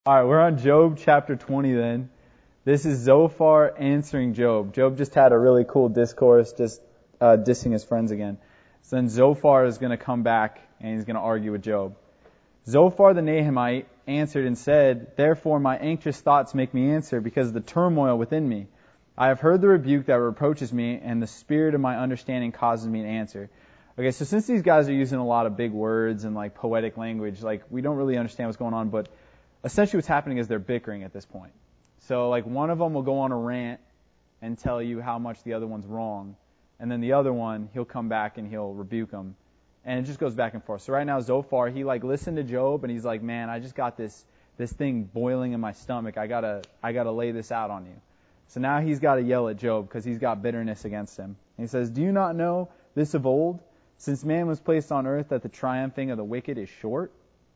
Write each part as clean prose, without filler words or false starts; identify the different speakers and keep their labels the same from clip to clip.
Speaker 1: All right, we're on Job chapter 20 then. This is Zophar answering Job. Job just had a really cool discourse, just dissing his friends again. So then Zophar is going to come back and he's going to argue with Job. Zophar the Naamite answered and said, "Therefore my anxious thoughts make me answer because of the turmoil within me. I have heard the rebuke that reproaches me, and the spirit of my understanding causes me to answer." Okay, so since these guys are using a lot of big words and like poetic language, like we don't really understand what's going on, but essentially what's happening is they're bickering at this point. So like one of them will go on a rant and tell you how much the other one's wrong, and then the other one, he'll come back and he'll rebuke them. And it just goes back and forth. So right now Zophar, he like listened to Job and he's like, "Man, I just got this thing boiling in my stomach. I gotta lay this out on you." So now he's got to yell at Job because he's got bitterness against him. And he says, "Do you not know this of old, since man was placed on earth, that the triumphing of the wicked is short,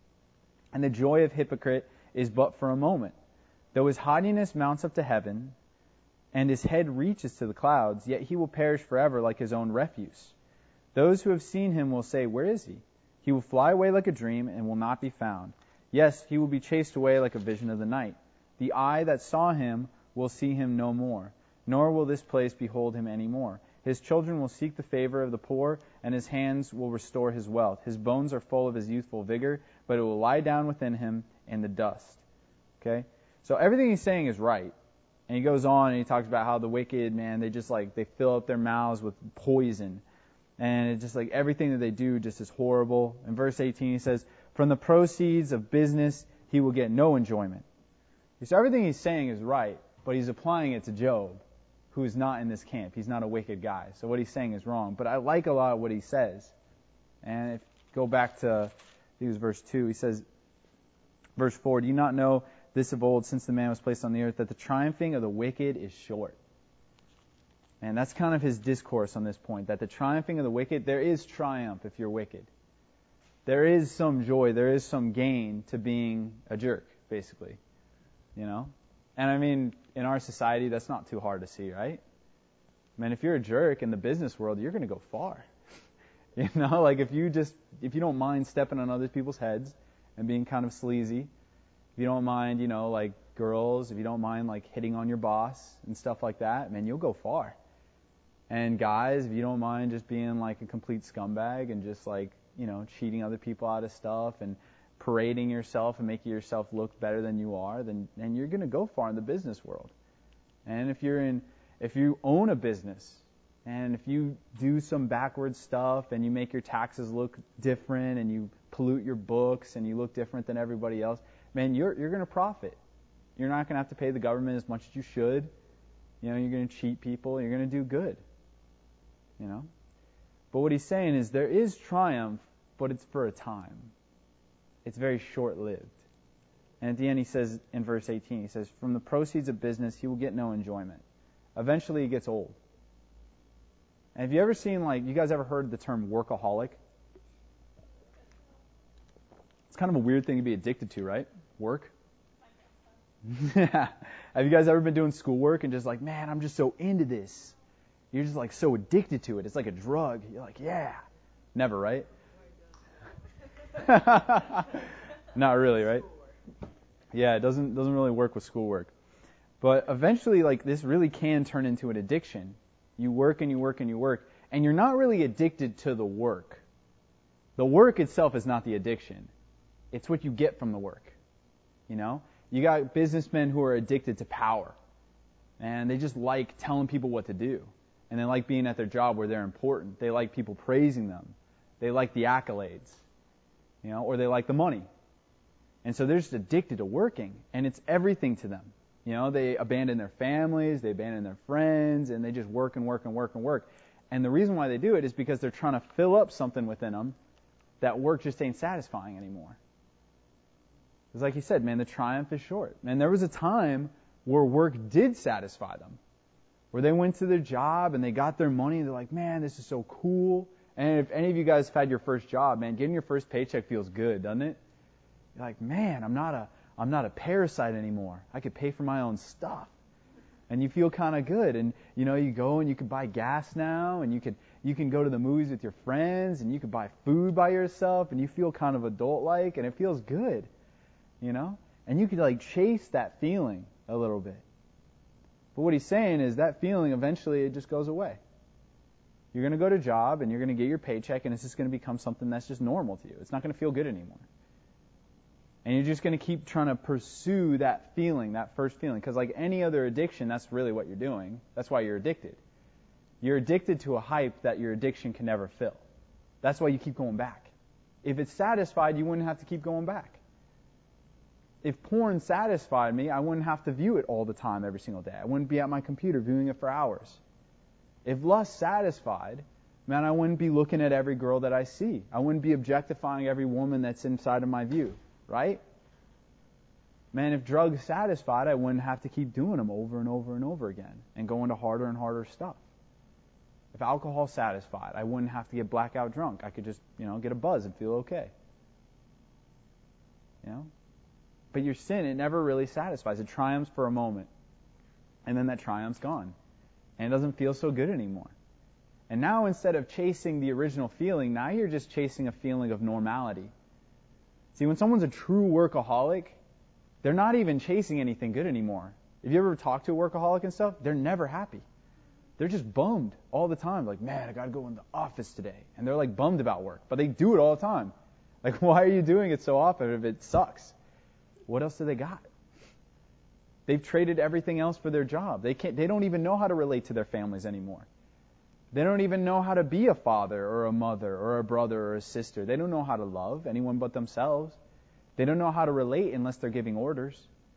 Speaker 1: and the joy of hypocrite is but for a moment? Though his haughtiness mounts up to heaven, and his head reaches to the clouds, yet he will perish forever like his own refuse. Those who have seen him will say, 'Where is he?' He will fly away like a dream and will not be found. Yes, he will be chased away like a vision of the night. The eye that saw him will see him no more, nor will this place behold him any more. His children will seek the favor of the poor, and his hands will restore his wealth. His bones are full of his youthful vigor, but it will lie down within him in the dust." Okay? So everything he's saying is right. And he goes on and he talks about how the wicked, man, they just like, they fill up their mouths with poison. And it's just like everything that they do just is horrible. In verse 18 he says, "From the proceeds of business he will get no enjoyment." So everything he's saying is right, but he's applying it to Job, who is not in this camp. He's not a wicked guy. So what he's saying is wrong. But I like a lot of what he says. And if go back to, I think it was verse 2, he says, verse 4, "Do you not know this of old, since the man was placed on the earth, that the triumphing of the wicked is short?" And that's kind of his discourse on this point, that the triumphing of the wicked, there is triumph if you're wicked. There is some joy, there is some gain to being a jerk, basically. You know? And I mean, in our society, that's not too hard to see, right? Man, if you're a jerk in the business world, you're going to go far. You know, like if you don't mind stepping on other people's heads and being kind of sleazy, if you don't mind, you know, like girls, if you don't mind like hitting on your boss and stuff like that, man, you'll go far. And guys, if you don't mind just being like a complete scumbag and just like, you know, cheating other people out of stuff and parading yourself and making yourself look better than you are, then you're going to go far in the business world. And if you own a business and if you do some backwards stuff and you make your taxes look different and you pollute your books and you look different than everybody else, man, you're going to profit. You're not going to have to pay the government as much as you should. You know, you're going to cheat people. You're going to do good. You know? But what he's saying is there is triumph, but it's for a time. It's very short-lived. And at the end he says, in verse 18, he says, "From the proceeds of business he will get no enjoyment." Eventually he gets old. And have you ever seen, like, you guys ever heard the term workaholic? It's kind of a weird thing to be addicted to, right? Work. Have you guys ever been doing schoolwork and just like, man, I'm just so into this. You're just like so addicted to it. It's like a drug. You're like, yeah. Never, right? Not really, right? Yeah, it doesn't really work with schoolwork. But eventually, like, this really can turn into an addiction. You work and you work and you work, and you're not really addicted to the work. The work itself is not the addiction. It's what you get from the work. You know? You got businessmen who are addicted to power. And they just like telling people what to do. And they like being at their job where they're important. They like people praising them. They like the accolades. You know, or they like the money. And so they're just addicted to working. And it's everything to them. You know, they abandon their families, they abandon their friends, and they just work and work and work and work. And the reason why they do it is because they're trying to fill up something within them that work just ain't satisfying anymore. It's like he said, man, the triumph is short. And there was a time where work did satisfy them. Where they went to their job and they got their money and they're like, man, this is so cool. And if any of you guys have had your first job, man, getting your first paycheck feels good, doesn't it? You're like, man, I'm not a parasite anymore. I could pay for my own stuff. And you feel kind of good. And, you know, you go and you can buy gas now and you can go to the movies with your friends and you can buy food by yourself and you feel kind of adult-like and it feels good. You know? And you could like chase that feeling a little bit. But what he's saying is that feeling eventually it just goes away. You're going to go to a job and you're going to get your paycheck and it's just going to become something that's just normal to you. It's not going to feel good anymore. And you're just going to keep trying to pursue that feeling, that first feeling. Because like any other addiction, that's really what you're doing. That's why you're addicted. You're addicted to a hype that your addiction can never fill. That's why you keep going back. If it's satisfied, you wouldn't have to keep going back. If porn satisfied me, I wouldn't have to view it all the time every single day. I wouldn't be at my computer viewing it for hours. If lust satisfied, man, I wouldn't be looking at every girl that I see. I wouldn't be objectifying every woman that's inside of my view, right? Man, if drugs satisfied, I wouldn't have to keep doing them over and over and over again and going to harder and harder stuff. If alcohol satisfied, I wouldn't have to get blackout drunk. I could just, get a buzz and feel okay. But your sin, it never really satisfies. It triumphs for a moment. And then that triumph's gone. And it doesn't feel so good anymore. And now instead of chasing the original feeling, now you're just chasing a feeling of normality. See, when someone's a true workaholic, they're not even chasing anything good anymore. If you ever talk to a workaholic and stuff, they're never happy. They're just bummed all the time. Like, man, I got to go in the office today. And they're like bummed about work. But they do it all the time. Like, why are you doing it so often if it sucks? What else do they got? They've traded everything else for their job. They don't even know how to relate to their families anymore. They don't even know how to be a father or a mother or a brother or a sister. They don't know how to love anyone but themselves. They don't know how to relate unless they're giving orders.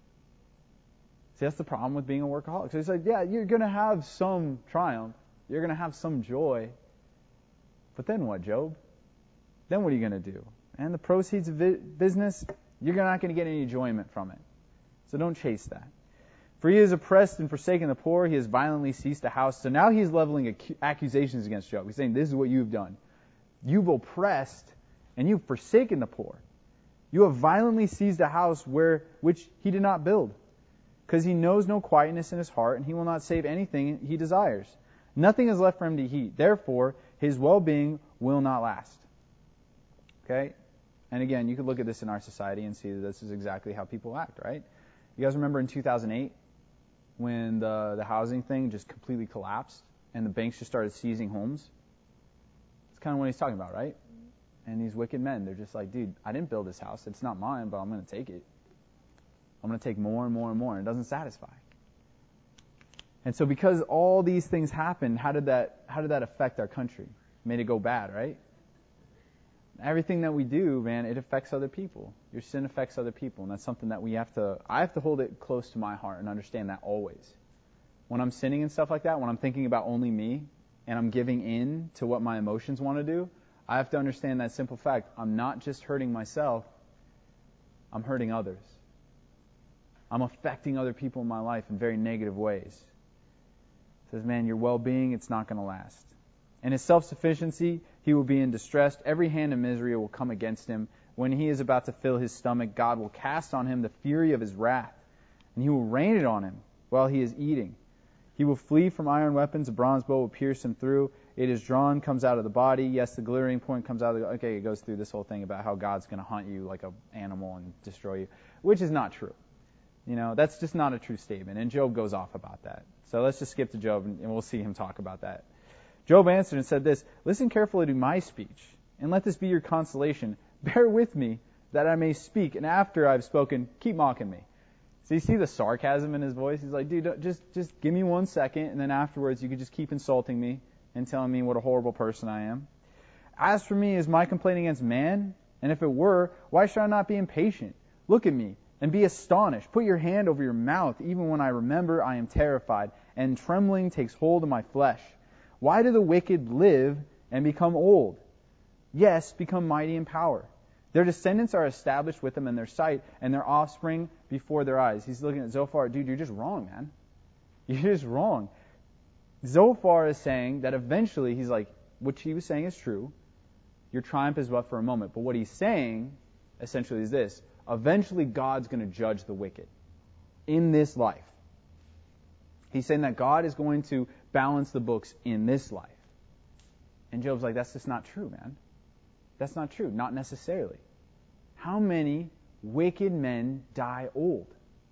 Speaker 1: See, that's the problem with being a workaholic. So it's like, yeah, you're going to have some triumph. You're going to have some joy. But then what, Job? Then what are you going to do? And the proceeds of business, you're not going to get any enjoyment from it. So don't chase that. For he has oppressed and forsaken the poor. He has violently seized a house. So now he's leveling accusations against Job. He's saying, this is what you've done. You've oppressed and you've forsaken the poor. You have violently seized a house which he did not build. Because he knows no quietness in his heart, and he will not save anything he desires. Nothing is left for him to eat. Therefore, his well-being will not last. Okay? And again, you could look at this in our society and see that this is exactly how people act, right? You guys remember in 2008 when the housing thing just completely collapsed and the banks just started seizing homes? It's kind of what he's talking about, right? And these wicked men, they're just like, dude, I didn't build this house. It's not mine, but I'm going to take it. I'm going to take more and more and more, and it doesn't satisfy. And so because all these things happened, how did that affect our country? It made it go bad, right? Everything that we do, man, it affects other people. Your sin affects other people, and that's something that I have to hold it close to my heart and understand that always. When I'm sinning and stuff like that, when I'm thinking about only me, and I'm giving in to what my emotions want to do, I have to understand that simple fact. I'm not just hurting myself, I'm hurting others. I'm affecting other people in my life in very negative ways. It says, man, your well-being, it's not going to last. In his self-sufficiency, he will be in distress. Every hand of misery will come against him. When he is about to fill his stomach, God will cast on him the fury of his wrath, and he will rain it on him while he is eating. He will flee from iron weapons. A bronze bow will pierce him through. It is drawn, comes out of the body. Yes, the glittering point comes out of the... Okay, it goes through this whole thing about how God's going to hunt you like an animal and destroy you, which is not true. That's just not a true statement. And Job goes off about that. So let's just skip to Job, and we'll see him talk about that. Job answered and said this, listen carefully to my speech, and let this be your consolation. Bear with me, that I may speak, and after I've spoken, keep mocking me. So you see the sarcasm in his voice? He's like, dude, just give me 1 second, and then afterwards you could just keep insulting me and telling me what a horrible person I am. As for me, is my complaint against man? And if it were, why should I not be impatient? Look at me, and be astonished. Put your hand over your mouth. Even when I remember, I am terrified, and trembling takes hold of my flesh. Why do the wicked live and become old? Yes, become mighty in power. Their descendants are established with them in their sight, and their offspring before their eyes. He's looking at Zophar. Dude, you're just wrong, man. You're just wrong. Zophar is saying that eventually, he's like, what he was saying is true. Your triumph is but for a moment. But what he's saying, essentially, is this. Eventually, God's going to judge the wicked in this life. He's saying that God is going to balance the books in this life. And Job's like, that's just not true, man. That's not true. Not necessarily. How many Wicked men die old.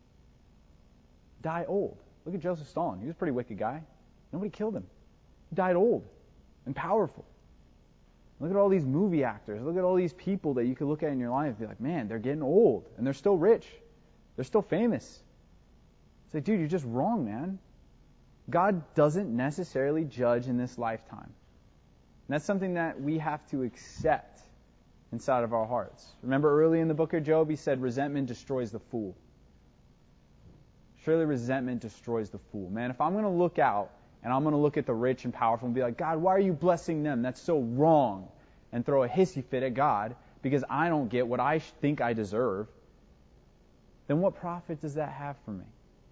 Speaker 1: Die old. Look at Joseph Stalin. He was a pretty wicked guy. Nobody killed him. He died old and powerful. Look at all these movie actors. Look at all these people that you could look at in your life and be like, man, they're getting old and they're still rich. They're still famous. It's like, dude, you're just wrong, man. God doesn't necessarily judge in this lifetime. And that's something that we have to accept inside of our hearts. Remember early in the book of Job, he said, resentment destroys the fool. Surely resentment destroys the fool. Man, if I'm going to look out and I'm going to look at the rich and powerful and be like, God, why are you blessing them? That's so wrong. And throw a hissy fit at God because I don't get what I think I deserve, then what profit does that have for me?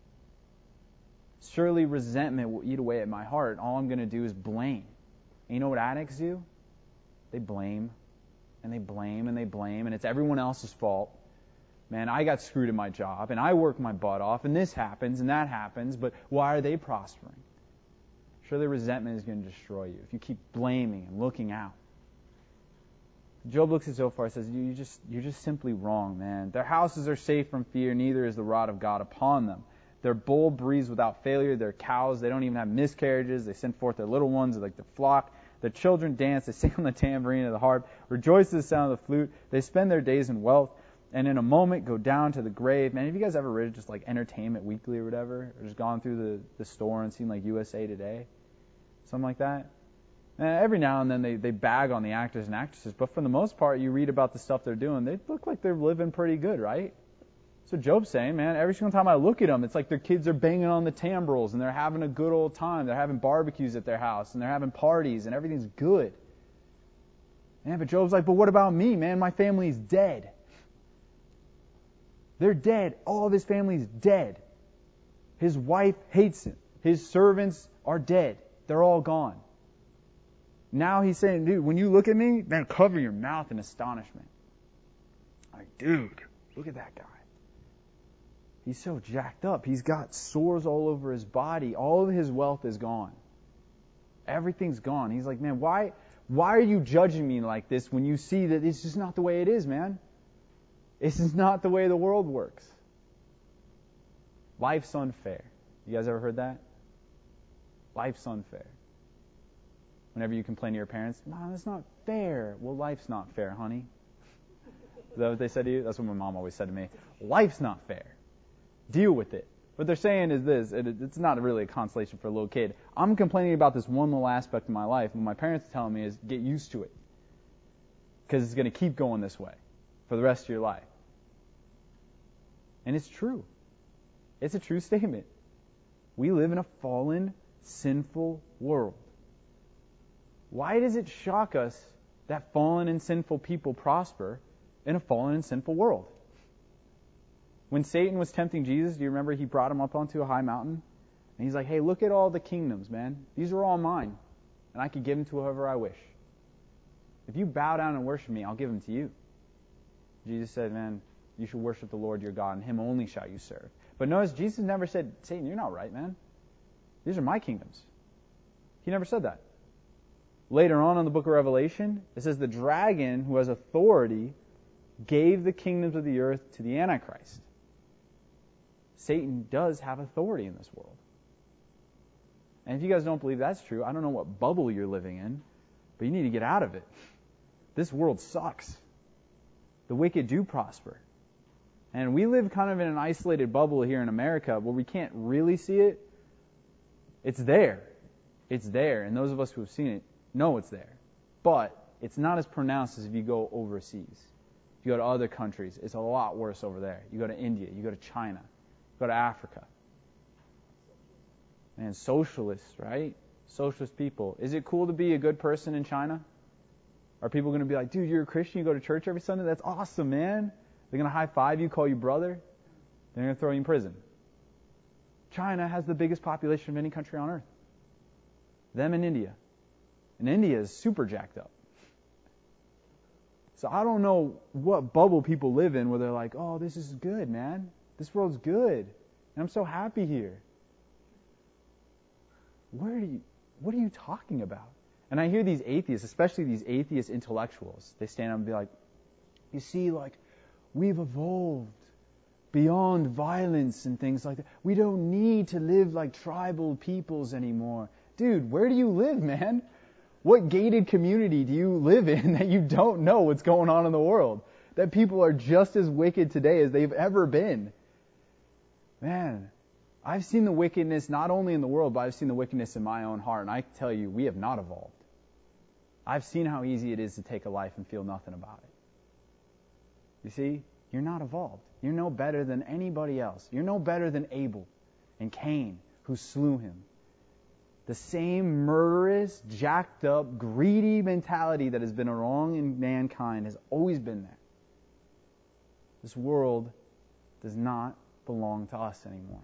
Speaker 1: Surely resentment will eat away at my heart. All I'm going to do is blame. And you know what addicts do? They blame, and they blame, and they blame, and it's everyone else's fault. Man, I got screwed in my job, and I work my butt off, and this happens, and that happens, but why are they prospering? Surely resentment is going to destroy you if you keep blaming and looking out. Job looks at Zophar and says, you're just simply wrong, man. Their houses are safe from fear, neither is the rod of God upon them. Their bull breeds without failure. Their cows, they don't even have miscarriages. They send forth their little ones like the flock. Their children dance. They sing on the tambourine and the harp. Rejoice to the sound of the flute. They spend their days in wealth, and in a moment go down to the grave. Man, have you guys ever read just like Entertainment Weekly or whatever? Or just gone through the store and seen like USA Today? Something like that? Every now and then they bag on the actors and actresses, but for the most part, you read about the stuff they're doing. They look like they're living pretty good, right? So Job's saying, man, every single time I look at them, it's like their kids are banging on the timbrels and they're having a good old time. They're having barbecues at their house and they're having parties and everything's good. Man, but Job's like, but what about me, man? My family's dead. They're dead. All of his family's dead. His wife hates him. His servants are dead. They're all gone. Now he's saying, dude, when you look at me, man, cover your mouth in astonishment. Like, dude, look at that guy. He's so jacked up. He's got sores all over his body. All of his wealth is gone. Everything's gone. He's like, man, why are you judging me like this when you see that it's just not the way it is, man? This is not the way the world works. Life's unfair. You guys ever heard that? Life's unfair. Whenever you complain to your parents, Mom, that's not fair. Well, life's not fair, honey. Is that what they said to you? That's what my mom always said to me. Life's not fair. Deal with it. What they're saying is this, and it's not really a consolation for a little kid. I'm complaining about this one little aspect of my life, and what my parents are telling me is get used to it. Because it's going to keep going this way for the rest of your life. And it's true. It's a true statement. We live in a fallen, sinful world. Why does it shock us that fallen and sinful people prosper in a fallen and sinful world? When Satan was tempting Jesus, do you remember he brought him up onto a high mountain? And he's like, hey, look at all the kingdoms, man. These are all mine. And I can give them to whoever I wish. If you bow down and worship me, I'll give them to you. Jesus said, man, you should worship the Lord your God, and him only shall you serve. But notice, Jesus never said, Satan, you're not right, man. These are my kingdoms. He never said that. Later on in the book of Revelation, it says the dragon who has authority gave the kingdoms of the earth to the Antichrist. Satan does have authority in this world. And if you guys don't believe that's true, I don't know what bubble you're living in, but you need to get out of it. This world sucks. The wicked do prosper. And we live kind of in an isolated bubble here in America where we can't really see it. It's there. It's there. And those of us who have seen it know it's there. But it's not as pronounced as if you go overseas. If you go to other countries, it's a lot worse over there. You go to India, you go to China, you go to Africa. Man, socialists, right? Socialist people. Is it cool to be a good person in China? Are people going to be like, dude, you're a Christian, you go to church every Sunday? That's awesome, man. They're going to high five you, call you brother. They're going to throw you in prison. China has the biggest population of any country on earth. Them and India. And India is super jacked up. So I don't know what bubble people live in where they're like, oh, this is good, man. This world's good. And I'm so happy here. What are you talking about? And I hear these atheists, especially these atheist intellectuals, they stand up and be like, you see, like, We've evolved beyond violence and things like that. We don't need to live like tribal peoples anymore. Dude, where do you live, man? What gated community do you live in that you don't know what's going on in the world? That people are just as wicked today as they've ever been. Man, I've seen the wickedness not only in the world, but I've seen the wickedness in my own heart. And I tell you, we have not evolved. I've seen how easy it is to take a life and feel nothing about it. You see, you're not evolved. You're no better than anybody else. You're no better than Abel and Cain, who slew him. The same murderous, jacked up, greedy mentality that has been wrong in mankind has always been there. This world does not belong to us anymore.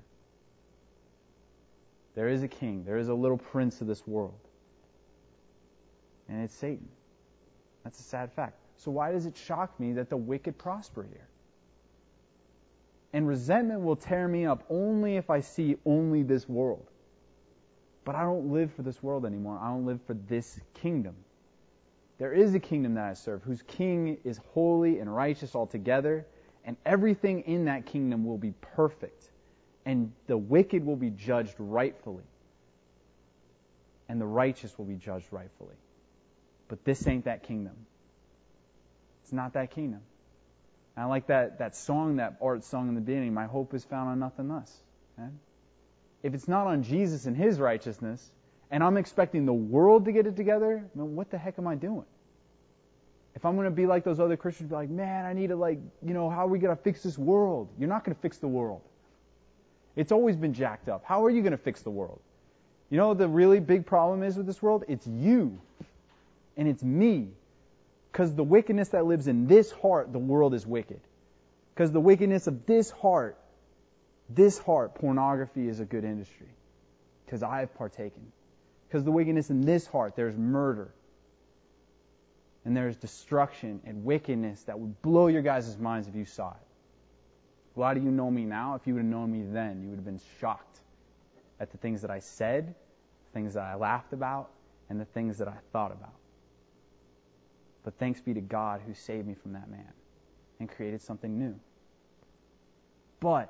Speaker 1: There is a king. There is a little prince of this world. And it's Satan. That's a sad fact. So why does it shock me that the wicked prosper here? And resentment will tear me up only if I see only this world. But I don't live for this world anymore. I don't live for this kingdom. There is a kingdom that I serve, whose king is holy and righteous altogether, and everything in that kingdom will be perfect. And the wicked will be judged rightfully. And the righteous will be judged rightfully. But this ain't that kingdom. It's not that kingdom. And I like that song that Art sung in the beginning, my hope is found on nothing less. Okay? If it's not on Jesus and His righteousness, and I'm expecting the world to get it together, then what the heck am I doing? If I'm going to be like those other Christians, be like, man, I need to how are we going to fix this world? You're not going to fix the world. It's always been jacked up. How are you going to fix the world? You know what the really big problem is with this world? It's you. And it's me. Because the wickedness that lives in this heart, the world is wicked. Because the wickedness of this heart, pornography is a good industry. Because I have partaken. Because the wickedness in this heart, there's murder. And there's destruction and wickedness that would blow your guys' minds if you saw it. Why do you know me now? If you would have known me then, you would have been shocked at the things that I said, things that I laughed about, and the things that I thought about. But thanks be to God who saved me from that man and created something new. But,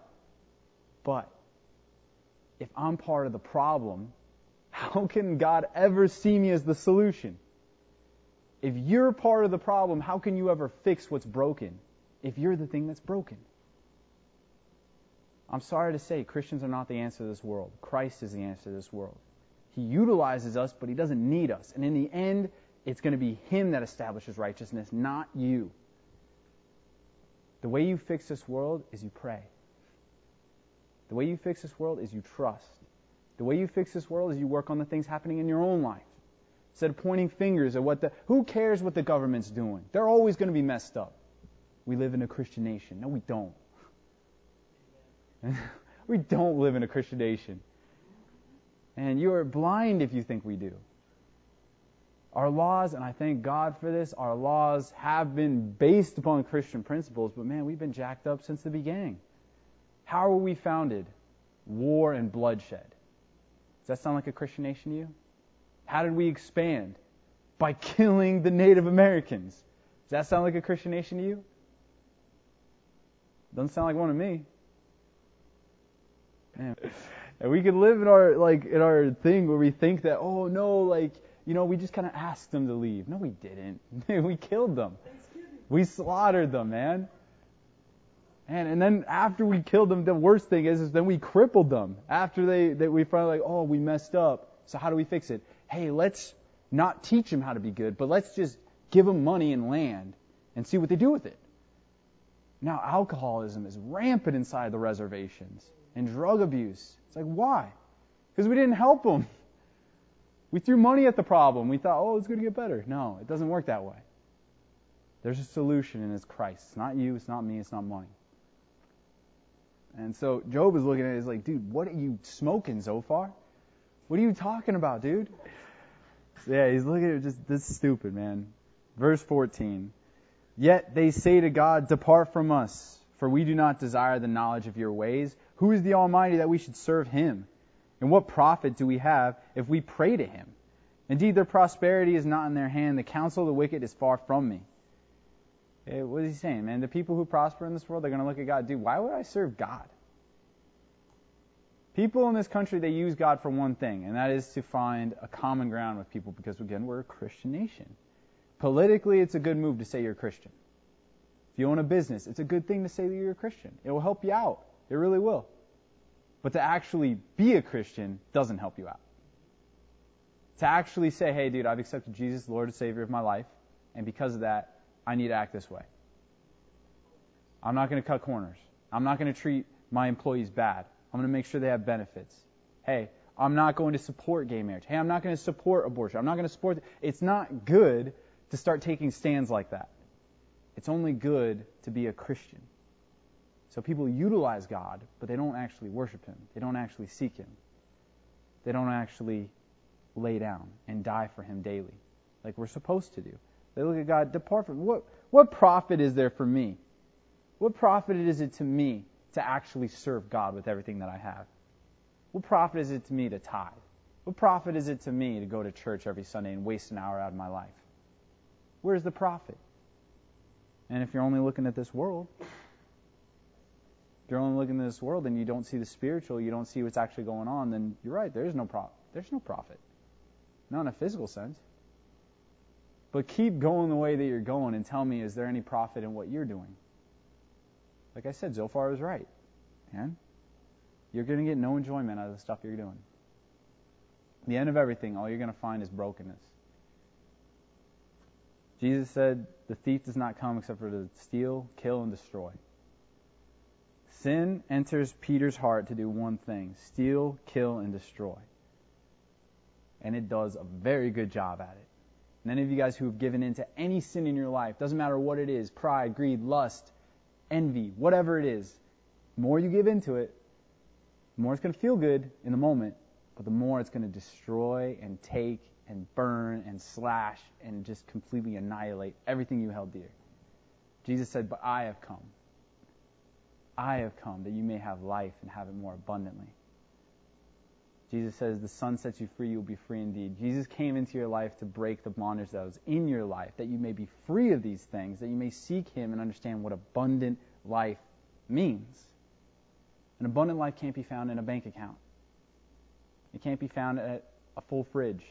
Speaker 1: if I'm part of the problem, how can God ever see me as the solution? If you're part of the problem, how can you ever fix what's broken if you're the thing that's broken? I'm sorry to say, Christians are not the answer to this world. Christ is the answer to this world. He utilizes us, but He doesn't need us. And in the end, it's going to be Him that establishes righteousness, not you. The way you fix this world is you pray. The way you fix this world is you trust. The way you fix this world is you work on the things happening in your own life. Instead of pointing fingers at who cares what the government's doing? They're always going to be messed up. We live in a Christian nation. No, we don't. We don't live in a Christian nation. And you are blind if you think we do. Our laws, and I thank God for this, our laws have been based upon Christian principles, but man, we've been jacked up since the beginning. How were we founded? War and bloodshed. Does that sound like a Christian nation to you? How did we expand? By killing the Native Americans. Does that sound like a Christian nation to you? Doesn't sound like one to me. Man. And we could live in our thing where we think that, oh no, we just kind of asked them to leave. No, we didn't. We killed them. We slaughtered them, man. And then after we killed them, the worst thing is then we crippled them. After we finally we messed up. So how do we fix it? Hey, let's not teach them how to be good, but let's just give them money and land and see what they do with it. Now alcoholism is rampant inside the reservations. And drug abuse. It's like, why? Because we didn't help them. We threw money at the problem. We thought, it's going to get better. No, it doesn't work that way. There's a solution, and it's Christ. It's not you, it's not me, it's not money. And so Job is looking at it, he's like, dude, what are you smoking, Zophar? What are you talking about, dude? So yeah, he's looking at it just, this is stupid, man. Verse 14. Yet they say to God, depart from us, for we do not desire the knowledge of your ways. Who is the Almighty that we should serve Him? And what profit do we have if we pray to Him? Indeed, their prosperity is not in their hand. The counsel of the wicked is far from me. What is he saying, man? The people who prosper in this world, they're going to look at God, dude, why would I serve God? People in this country, they use God for one thing, and that is to find a common ground with people because, again, we're a Christian nation. Politically, it's a good move to say you're a Christian. If you own a business, it's a good thing to say that you're a Christian. It will help you out. It really will. But to actually be a Christian doesn't help you out. To actually say, hey, dude, I've accepted Jesus, Lord and Savior of my life, and because of that, I need to act this way. I'm not going to cut corners. I'm not going to treat my employees bad. I'm going to make sure they have benefits. Hey, I'm not going to support gay marriage. Hey, I'm not going to support abortion. I'm not going to support... It's not good to start taking stands like that. It's only good to be a Christian. So people utilize God, but they don't actually worship Him. They don't actually seek Him. They don't actually lay down and die for Him daily, like we're supposed to do. They look at God, depart from... What profit is there for me? What profit is it to me to actually serve God with everything that I have? What profit is it to me to tithe? What profit is it to me to go to church every Sunday and waste an hour out of my life? Where's the profit? And if you're only looking at this world, and you don't see the spiritual, you don't see what's actually going on, then you're right, there's no profit. There's no profit. Not in a physical sense. But keep going the way that you're going and tell me, is there any profit in what you're doing? Like I said, Zophar was right. Man, you're going to get no enjoyment out of the stuff you're doing. At the end of everything, all you're going to find is brokenness. Jesus said, the thief does not come except for to steal, kill, and destroy. Sin enters Peter's heart to do one thing: steal, kill, and destroy. And it does a very good job at it. And any of you guys who have given in to any sin in your life, doesn't matter what it is, pride, greed, lust, envy, whatever it is, the more you give into it, the more it's going to feel good in the moment, but the more it's going to destroy and take and burn and slash and just completely annihilate everything you held dear. Jesus said, but I have come. I have come that you may have life and have it more abundantly. Jesus says, the Son sets you free, you will be free indeed. Jesus came into your life to break the bondage that was in your life, that you may be free of these things, that you may seek Him and understand what abundant life means. An abundant life can't be found in a bank account. It can't be found at a full fridge.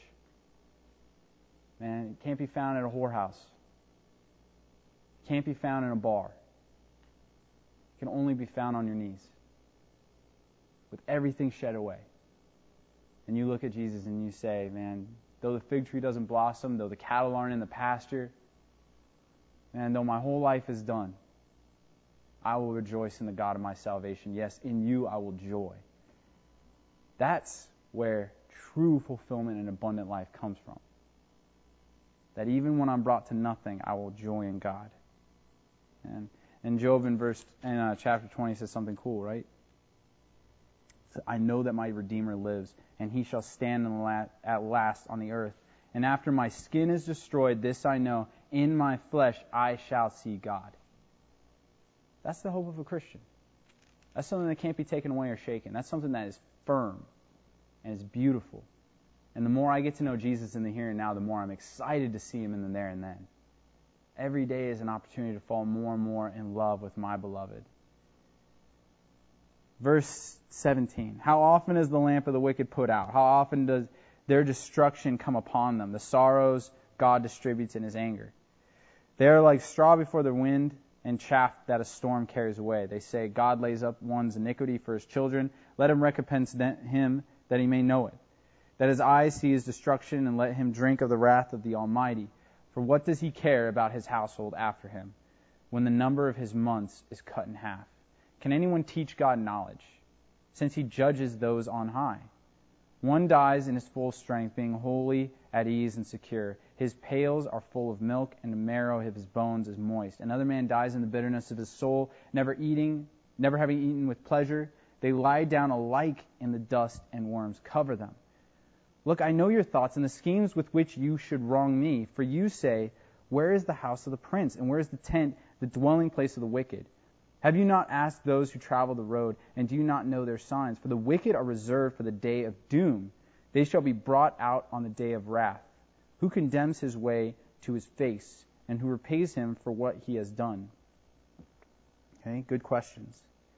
Speaker 1: Man, it can't be found at a whorehouse. It can't be found in a bar. It can only be found on your knees, with everything shed away. And you look at Jesus and you say, man, though the fig tree doesn't blossom, though the cattle aren't in the pasture, man, though my whole life is done, I will rejoice in the God of my salvation. Yes, in you I will joy. That's where true fulfillment and abundant life comes from. That even when I'm brought to nothing, I will joy in God. And Job in chapter 20 says something cool, right? I know that my Redeemer lives, and He shall stand at last on the earth. And after my skin is destroyed, this I know, in my flesh I shall see God. That's the hope of a Christian. That's something that can't be taken away or shaken. That's something that is firm and is beautiful. And the more I get to know Jesus in the here and now, the more I'm excited to see Him in the there and then. Every day is an opportunity to fall more and more in love with my beloved. Verse 17, how often is the lamp of the wicked put out? How often does their destruction come upon them? The sorrows God distributes in His anger. They are like straw before the wind and chaff that a storm carries away. They say, God lays up one's iniquity for His children. Let Him recompense him that he may know it. That his eyes see his destruction, and let him drink of the wrath of the Almighty. For what does He care about His household after him, when the number of His months is cut in half? Can anyone teach God knowledge, since He judges those on high? One dies in his full strength, being wholly at ease and secure. His pails are full of milk, and the marrow of his bones is moist. Another man dies in the bitterness of his soul, never having eaten with pleasure. They lie down alike in the dust, and worms cover them. Look, I know your thoughts and the schemes with which you should wrong me. For you say, where is the house of the prince, and where is the tent, the dwelling place of the wicked? Have you not asked those who travel the road, and do you not know their signs? For the wicked are reserved for the day of doom. They shall be brought out on the day of wrath. Who condemns his way to his face, and who repays him for what he has done? Okay, good questions.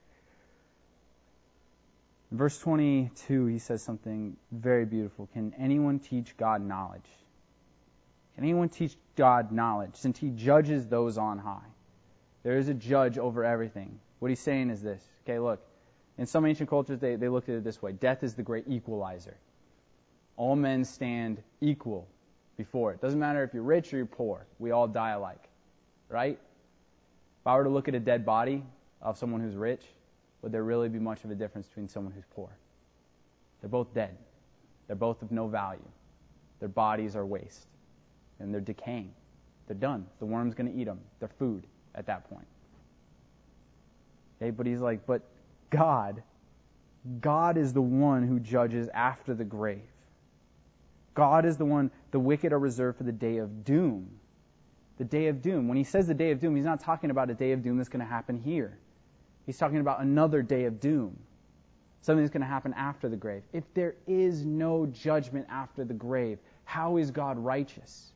Speaker 1: In verse 22, he says something very beautiful. Can anyone teach God knowledge? Can anyone teach God knowledge, since he judges those on high? There is a judge over everything. What he's saying is this. Okay, look. In some ancient cultures, they looked at it this way. Death is the great equalizer. All men stand equal before it. Doesn't matter if you're rich or you're poor. We all die alike. Right? If I were to look at a dead body of someone who's rich, would there really be much of a difference between someone who's poor? They're both dead. They're both of no value. Their bodies are waste. And they're decaying. They're done. The worm's going to eat them. They're food at that point. Okay, but he's like, but God is the one who judges after the grave. God is the one, the wicked are reserved for the day of doom. The day of doom. When he says the day of doom, he's not talking about a day of doom that's going to happen here. He's talking about another day of doom. Something that's going to happen after the grave. If there is no judgment after the grave, how is God righteous?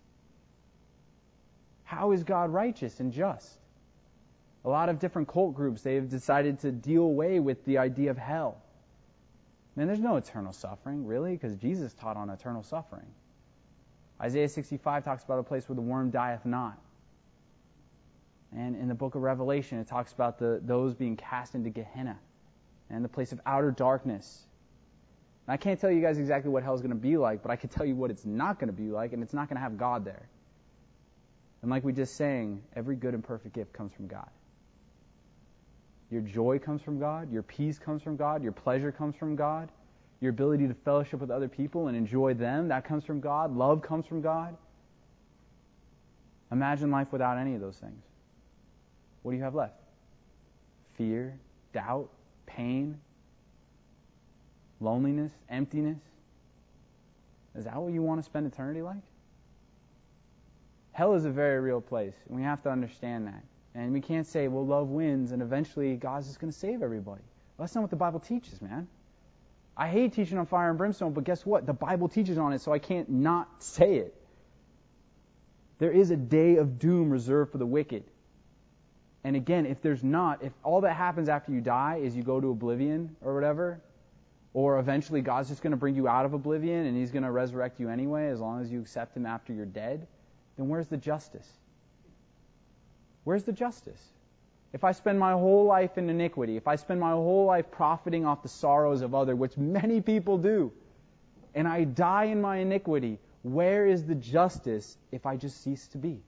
Speaker 1: How is God righteous and just? A lot of different cult groups, they have decided to deal away with the idea of hell. Man, there's no eternal suffering, really, because Jesus taught on eternal suffering. Isaiah 65 talks about a place where the worm dieth not. And in the book of Revelation, it talks about those being cast into Gehenna and the place of outer darkness. And I can't tell you guys exactly what hell is going to be like, but I can tell you what it's not going to be like, and it's not going to have God there. And like we just sang, every good and perfect gift comes from God. Your joy comes from God. Your peace comes from God. Your pleasure comes from God. Your ability to fellowship with other people and enjoy them, that comes from God. Love comes from God. Imagine life without any of those things. What do you have left? Fear, doubt, pain, loneliness, emptiness. Is that what you want to spend eternity like? Hell is a very real place, and we have to understand that. And we can't say, well, love wins, and eventually God's just going to save everybody. Well, that's not what the Bible teaches, man. I hate teaching on fire and brimstone, but guess what? The Bible teaches on it, so I can't not say it. There is a day of doom reserved for the wicked. And again, if all that happens after you die is you go to oblivion or whatever, or eventually God's just going to bring you out of oblivion and He's going to resurrect you anyway as long as you accept Him after you're dead, then where's the justice? Where's the justice? If I spend my whole life in iniquity, if I spend my whole life profiting off the sorrows of others, which many people do, and I die in my iniquity, where is the justice if I just cease to be?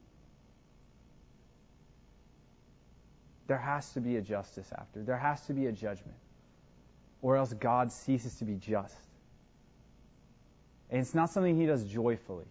Speaker 1: There has to be a justice after. There has to be a judgment. Or else God ceases to be just. And it's not something He does joyfully.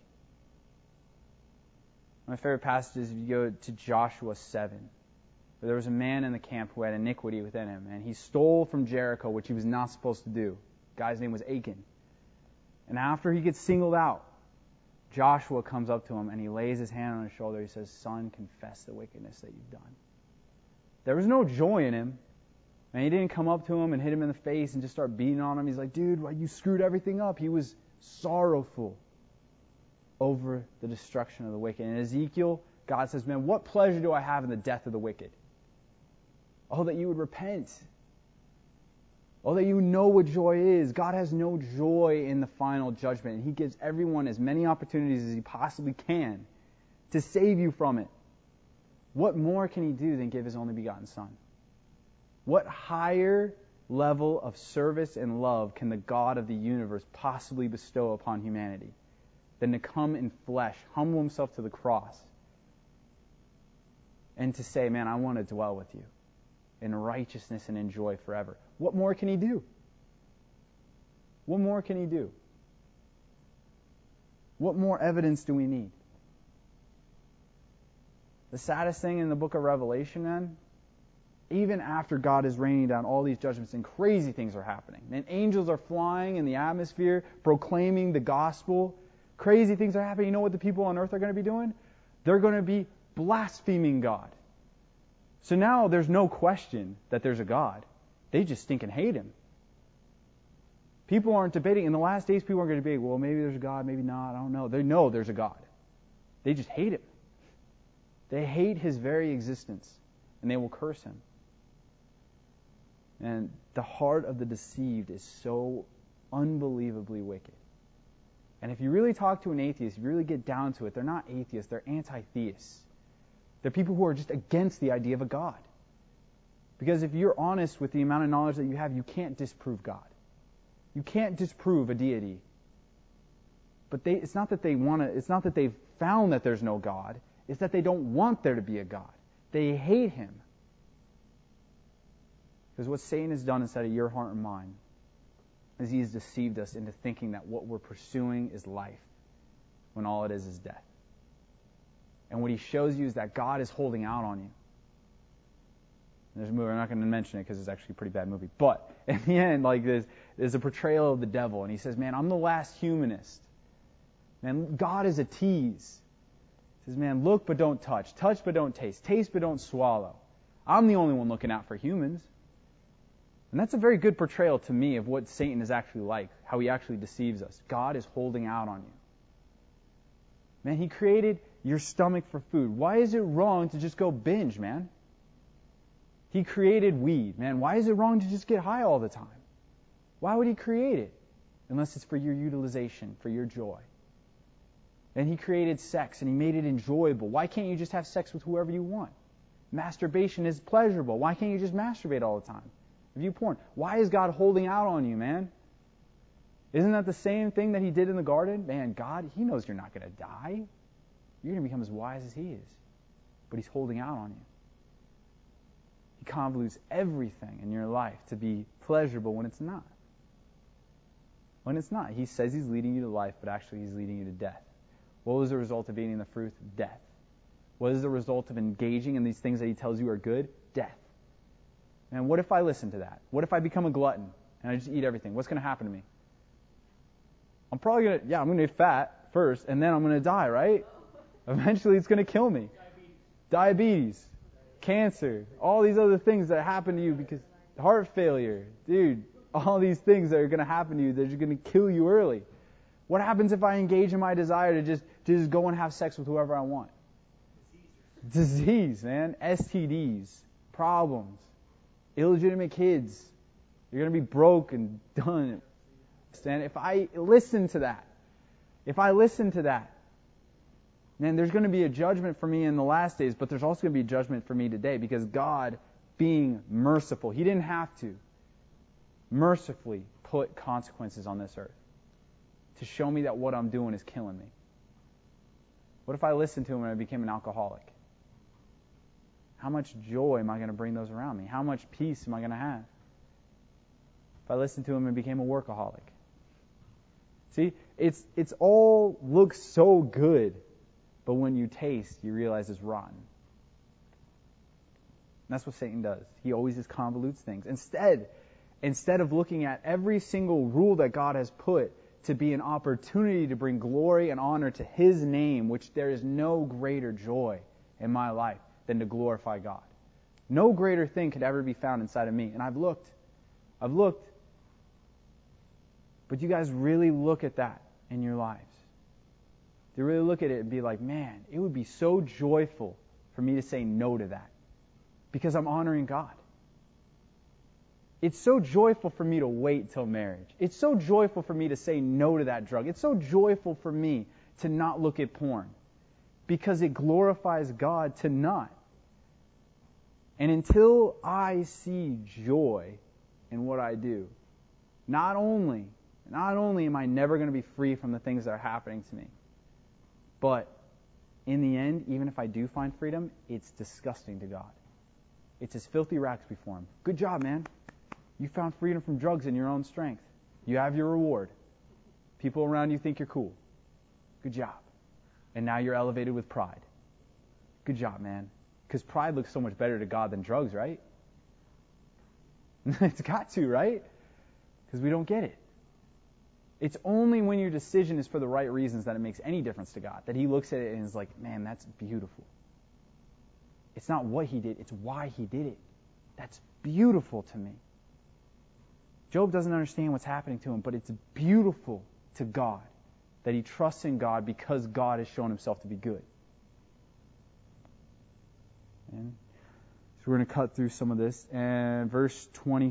Speaker 1: My favorite passage is if you go to Joshua 7. Where there was a man in the camp who had iniquity within him, and he stole from Jericho, which he was not supposed to do. The guy's name was Achan. And after he gets singled out, Joshua comes up to him and he lays his hand on his shoulder. He says, "Son, confess the wickedness that you've done." There was no joy in him. And he didn't come up to him and hit him in the face and just start beating on him. He's like, "Dude, you screwed everything up." He was sorrowful over the destruction of the wicked. And in Ezekiel, God says, "Man, what pleasure do I have in the death of the wicked? Oh, that you would repent. Oh, that you know what joy is." God has no joy in the final judgment. And He gives everyone as many opportunities as He possibly can to save you from it. What more can He do than give His only begotten Son? What higher level of service and love can the God of the universe possibly bestow upon humanity than to come in flesh, humble Himself to the cross, and to say, "Man, I want to dwell with you in righteousness and in joy forever"? What more can He do? What more can He do? What more evidence do we need? The saddest thing in the book of Revelation, then, even after God is raining down all these judgments and crazy things are happening, and angels are flying in the atmosphere proclaiming the gospel, crazy things are happening. You know what the people on earth are going to be doing? They're going to be blaspheming God. So now there's no question that there's a God. They just stink and hate Him. People aren't debating. In the last days, people aren't going to debate, well, maybe there's a God, maybe not, I don't know. They know there's a God. They just hate Him. They hate his very existence, and they will curse him. And the heart of the deceived is so unbelievably wicked. And if you really talk to an atheist, if you really get down to it, they're not atheists, they're anti-theists. They're people who are just against the idea of a God. Because if you're honest with the amount of knowledge that you have, you can't disprove God. You can't disprove a deity. But it's not that they've found that there's no God, it's that they don't want there to be a God. They hate him. Because what Satan has done inside of your heart and mind is he has deceived us into thinking that what we're pursuing is life, when all it is death. And what he shows you is that God is holding out on you. There's a movie, I'm not going to mention it because it's actually a pretty bad movie. But in the end, like there's a portrayal of the devil, and he says, man, I'm the last humanist. Man, God is a tease. He says, man, look but don't touch but don't taste but don't swallow. I'm the only one looking out for humans. And that's a very good portrayal to me of what Satan is actually like, how he actually deceives us. God is holding out on you. Man, he created your stomach for food. Why is it wrong to just go binge, man? He created weed. Man, why is it wrong to just get high all the time? Why would he create it? Unless it's for your utilization, for your joy. And he created sex, and he made it enjoyable. Why can't you just have sex with whoever you want? Masturbation is pleasurable. Why can't you just masturbate all the time? View porn. Why is God holding out on you, man? Isn't that the same thing that he did in the garden? Man, God, he knows you're not going to die. You're going to become as wise as he is. But he's holding out on you. He convolutes everything in your life to be pleasurable when it's not. When it's not. He says he's leading you to life, but actually he's leading you to death. What was the result of eating the fruit? Death. What is the result of engaging in these things that he tells you are good? Death. And what if I listen to that? What if I become a glutton and I just eat everything? What's going to happen to me? I'm going to get fat first, and then I'm going to die, right? Eventually it's going to kill me. Diabetes, cancer, all these other things that happen to you because heart failure, dude, all these things that are going to happen to you, they're just going to kill you early. What happens if I engage in my desire to just go and have sex with whoever I want? Disease, man. STDs, problems. Illegitimate kids. You're going to be broke and done. And if I listen to that, man, there's going to be a judgment for me in the last days, but there's also going to be a judgment for me today because God, being merciful, he didn't have to mercifully put consequences on this earth to show me that what I'm doing is killing me. What if I listened to him and I became an alcoholic? How much joy am I going to bring those around me? How much peace am I going to have? If I listened to him and became a workaholic. See, it's all looks so good, but when you taste, you realize it's rotten. And that's what Satan does. He always just convolutes things. Instead of looking at every single rule that God has put to be an opportunity to bring glory and honor to his name, which there is no greater joy in my life than to glorify God. No greater thing could ever be found inside of me. And I've looked. But you guys really look at that in your lives. You really look at it and be like, man, it would be so joyful for me to say no to that because I'm honoring God. It's so joyful for me to wait till marriage. It's so joyful for me to say no to that drug. It's so joyful for me to not look at porn because it glorifies God to not. And until I see joy in what I do, not only am I never going to be free from the things that are happening to me, but in the end, even if I do find freedom, it's disgusting to God. It's as filthy rags before him. Good job, man. You found freedom from drugs in your own strength. You have your reward. People around you think you're cool. Good job. And now you're elevated with pride. Good job, man. Because pride looks so much better to God than drugs, right? It's got to, right? Because we don't get it. It's only when your decision is for the right reasons that it makes any difference to God. That he looks at it and is like, man, that's beautiful. It's not what he did, it's why he did it. That's beautiful to me. Job doesn't understand what's happening to him, but it's beautiful to God that he trusts in God because God has shown himself to be good. And so we're going to cut through some of this. And verse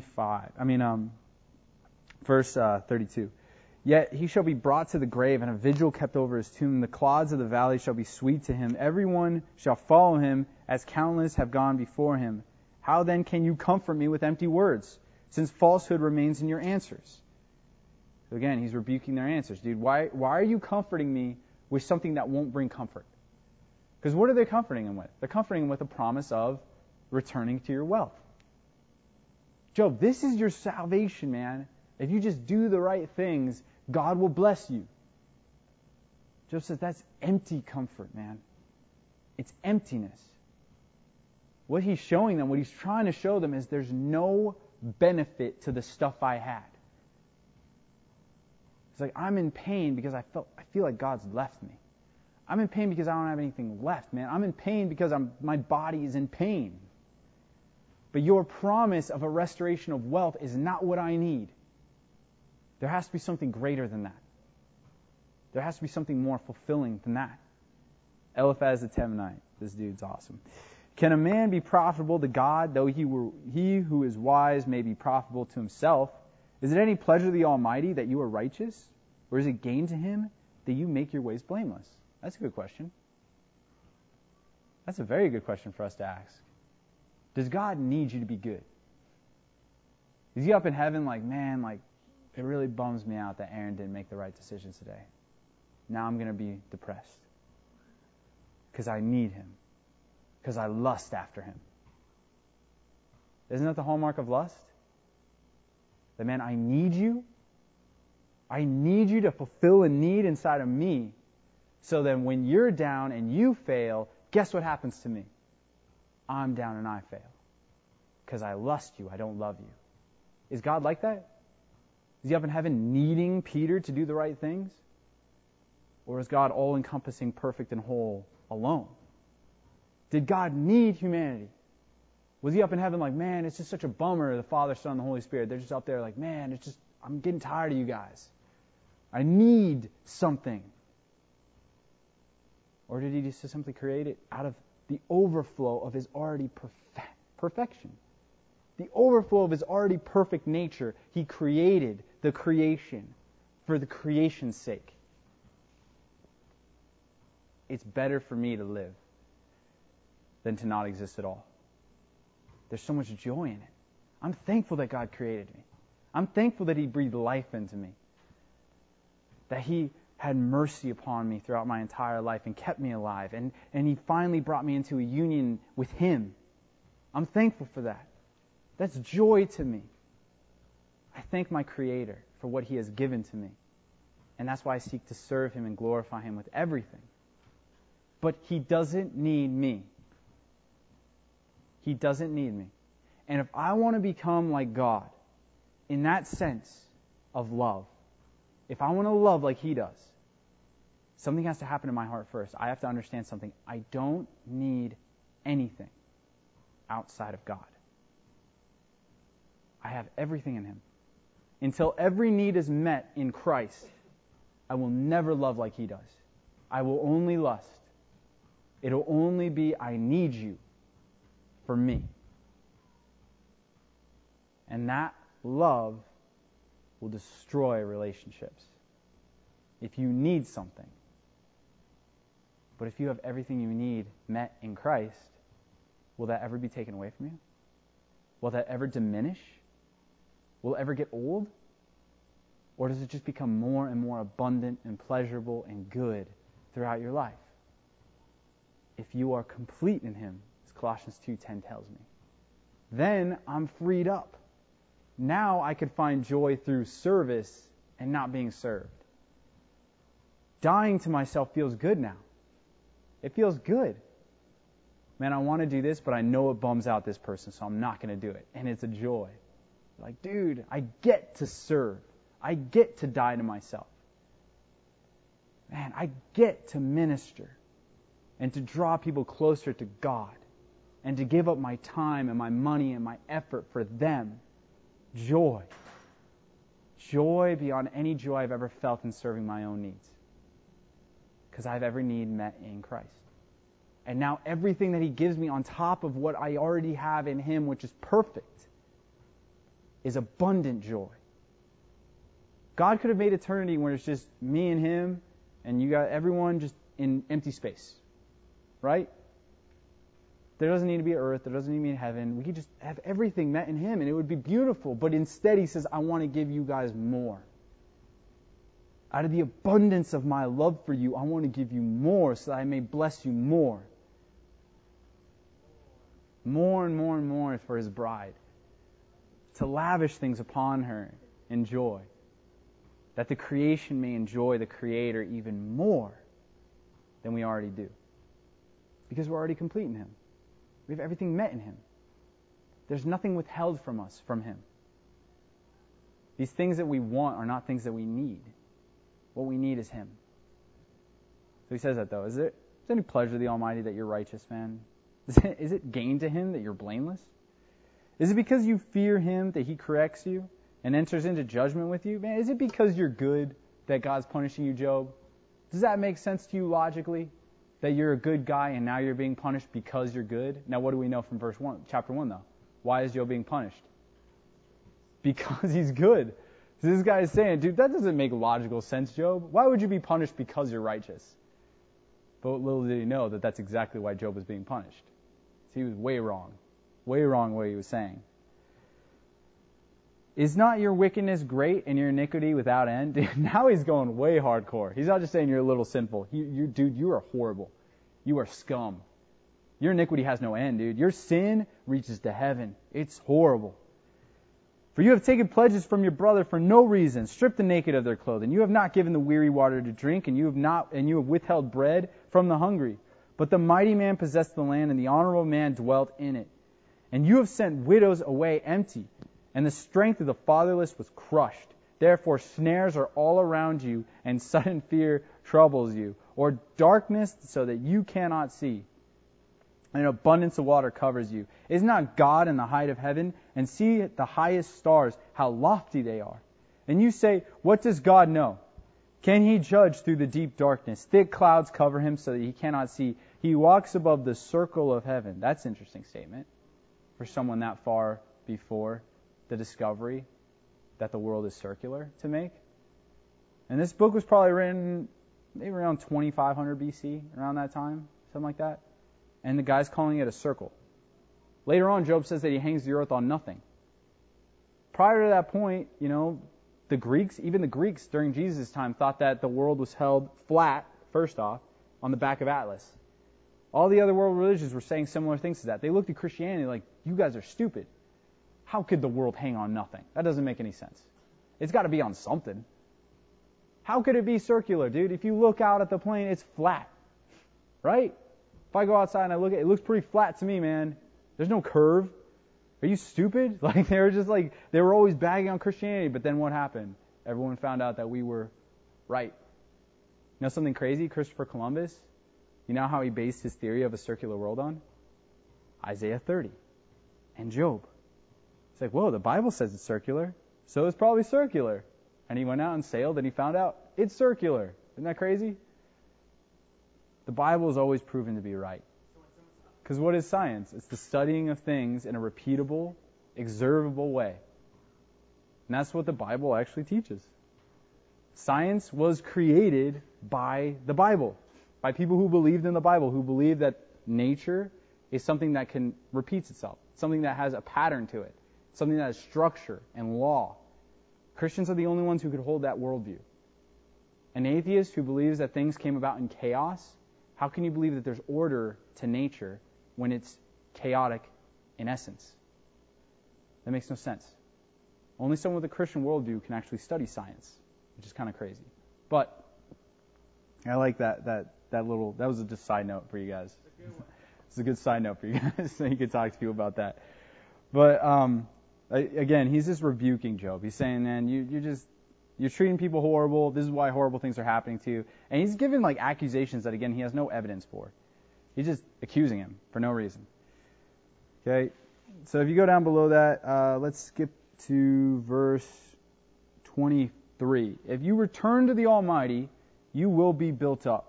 Speaker 1: 32. Yet he shall be brought to the grave, and a vigil kept over his tomb. The clods of the valley shall be sweet to him. Everyone shall follow him, as countless have gone before him. How then can you comfort me with empty words, since falsehood remains in your answers? So again, he's rebuking their answers. Dude, why are you comforting me with something that won't bring comfort? Because what are they comforting him with? They're comforting him with a promise of returning to your wealth. Job, this is your salvation, man. If you just do the right things, God will bless you. Job says that's empty comfort, man. It's emptiness. What he's showing them, what he's trying to show them is there's no benefit to the stuff I had. It's like, I'm in pain because I feel like God's left me. I'm in pain because I don't have anything left, man. I'm in pain because my body is in pain. But your promise of a restoration of wealth is not what I need. There has to be something greater than that. There has to be something more fulfilling than that. Eliphaz the Temanite. This dude's awesome. Can a man be profitable to God, though he who is wise may be profitable to himself? Is it any pleasure to the Almighty that you are righteous? Or is it gain to him that you make your ways blameless? That's a good question. That's a very good question for us to ask. Does God need you to be good? Is he up in heaven like, man, like, it really bums me out that Aaron didn't make the right decisions today. Now I'm going to be depressed. Because I need him. Because I lust after him. Isn't that the hallmark of lust? That, man, I need you. I need you to fulfill a need inside of me. So then when you're down and you fail, guess what happens to me? I'm down and I fail. Because I lust you. I don't love you. Is God like that? Is he up in heaven needing Peter to do the right things? Or is God all-encompassing, perfect, and whole alone? Did God need humanity? Was he up in heaven like, man, it's just such a bummer, the Father, Son, and the Holy Spirit. They're just up there like, man, I'm getting tired of you guys. I need something. Or did he just simply create it out of the overflow of his already perfection? The overflow of his already perfect nature, he created the creation for the creation's sake. It's better for me to live than to not exist at all. There's so much joy in it. I'm thankful that God created me. I'm thankful that he breathed life into me. That he had mercy upon me throughout my entire life and kept me alive. And he finally brought me into a union with him. I'm thankful for that. That's joy to me. I thank my Creator for what he has given to me. And that's why I seek to serve him and glorify him with everything. But he doesn't need me. He doesn't need me. And if I want to become like God, in that sense of love, if I want to love like he does, something has to happen in my heart first. I have to understand something. I don't need anything outside of God. I have everything in him. Until every need is met in Christ, I will never love like he does. I will only lust. It'll only be, I need you for me. And that love will destroy relationships. If you need something. But if you have everything you need met in Christ, will that ever be taken away from you? Will that ever diminish? Will it ever get old? Or does it just become more and more abundant and pleasurable and good throughout your life? If you are complete in him, as Colossians 2:10 tells me, then I'm freed up. Now I could find joy through service and not being served. Dying to myself feels good now. It feels good. Man, I want to do this, but I know it bums out this person, so I'm not going to do it. And it's a joy. Like, dude, I get to serve. I get to die to myself. Man, I get to minister and to draw people closer to God and to give up my time and my money and my effort for them. Joy. Joy beyond any joy I've ever felt in serving my own needs. Because I have every need met in Christ. And now everything that He gives me on top of what I already have in Him, which is perfect, is abundant joy. God could have made eternity where it's just me and Him, and you got everyone just in empty space. Right? There doesn't need to be earth. There doesn't need to be heaven. We could just have everything met in Him, and it would be beautiful. But instead, He says, I want to give you guys more. Out of the abundance of my love for you, I want to give you more so that I may bless you more. More and more and more for His bride. To lavish things upon her in joy. That the creation may enjoy the Creator even more than we already do. Because we're already complete in Him. We have everything met in Him. There's nothing withheld from us, from Him. These things that we want are not things that we need. What we need is Him. So He says that though. Is it any pleasure to the Almighty that you're righteous, man? Is it gain to Him that you're blameless? Is it because you fear Him that He corrects you and enters into judgment with you? Man, is it because you're good that God's punishing you, Job? Does that make sense to you logically? That you're a good guy and now you're being punished because you're good? Now what do we know from chapter 1 though? Why is Job being punished? Because he's good. So this guy is saying, dude, that doesn't make logical sense, Job. Why would you be punished because you're righteous? But little did he know that that's exactly why Job was being punished. So he was way wrong what he was saying. Is not your wickedness great and your iniquity without end? Dude, now he's going way hardcore. He's not just saying you're a little sinful. Dude, you are horrible. You are scum. Your iniquity has no end, dude. Your sin reaches to heaven. It's horrible. For you have taken pledges from your brother for no reason, stripped the naked of their clothing. You have not given the weary water to drink, and you have withheld bread from the hungry. But the mighty man possessed the land, and the honorable man dwelt in it. And you have sent widows away empty, and the strength of the fatherless was crushed. Therefore snares are all around you, and sudden fear troubles you, or darkness so that you cannot see. And an abundance of water covers you. Is not God in the height of heaven? And see the highest stars, how lofty they are. And you say, what does God know? Can He judge through the deep darkness? Thick clouds cover Him so that He cannot see. He walks above the circle of heaven. That's an interesting statement for someone that far before the discovery that the world is circular to make. And this book was probably written maybe around 2500 BC, around that time, something like that. And the guy's calling it a circle. Later on, Job says that he hangs the earth on nothing. Prior to that point, the Greeks, even the Greeks during Jesus' time, thought that the world was held flat, first off, on the back of Atlas. All the other world religions were saying similar things to that. They looked at Christianity like, you guys are stupid. How could the world hang on nothing? That doesn't make any sense. It's got to be on something. How could it be circular, dude? If you look out at the plane, it's flat. Right? If I go outside and I look at it, it looks pretty flat to me, man. There's no curve. Are you stupid? They were always bagging on Christianity, but then what happened? Everyone found out that we were right. You know something crazy? Christopher Columbus, you know how he based his theory of a circular world on? Isaiah 30 and Job. It's like, whoa, the Bible says it's circular, so it's probably circular. And he went out and sailed and he found out it's circular. Isn't that crazy? The Bible is always proven to be right. Because what is science? It's the studying of things in a repeatable, observable way. And that's what the Bible actually teaches. Science was created by the Bible, by people who believed in the Bible, who believed that nature is something that can repeats itself, something that has a pattern to it, something that has structure and law. Christians are the only ones who could hold that worldview. An atheist who believes that things came about in chaos, how can you believe that there's order to nature when it's chaotic in essence? That makes no sense. Only someone with a Christian worldview can actually study science, which is kind of crazy. But I like that was just a side note for you guys. It's a good side note for you guys, so you can talk to people about that. But again, he's just rebuking Job. He's saying, man, you're treating people horrible. This is why horrible things are happening to you. And he's giving accusations that, again, he has no evidence for. He's just accusing him for no reason. Okay, so if you go down below that, let's skip to verse 23. If you return to the Almighty, you will be built up.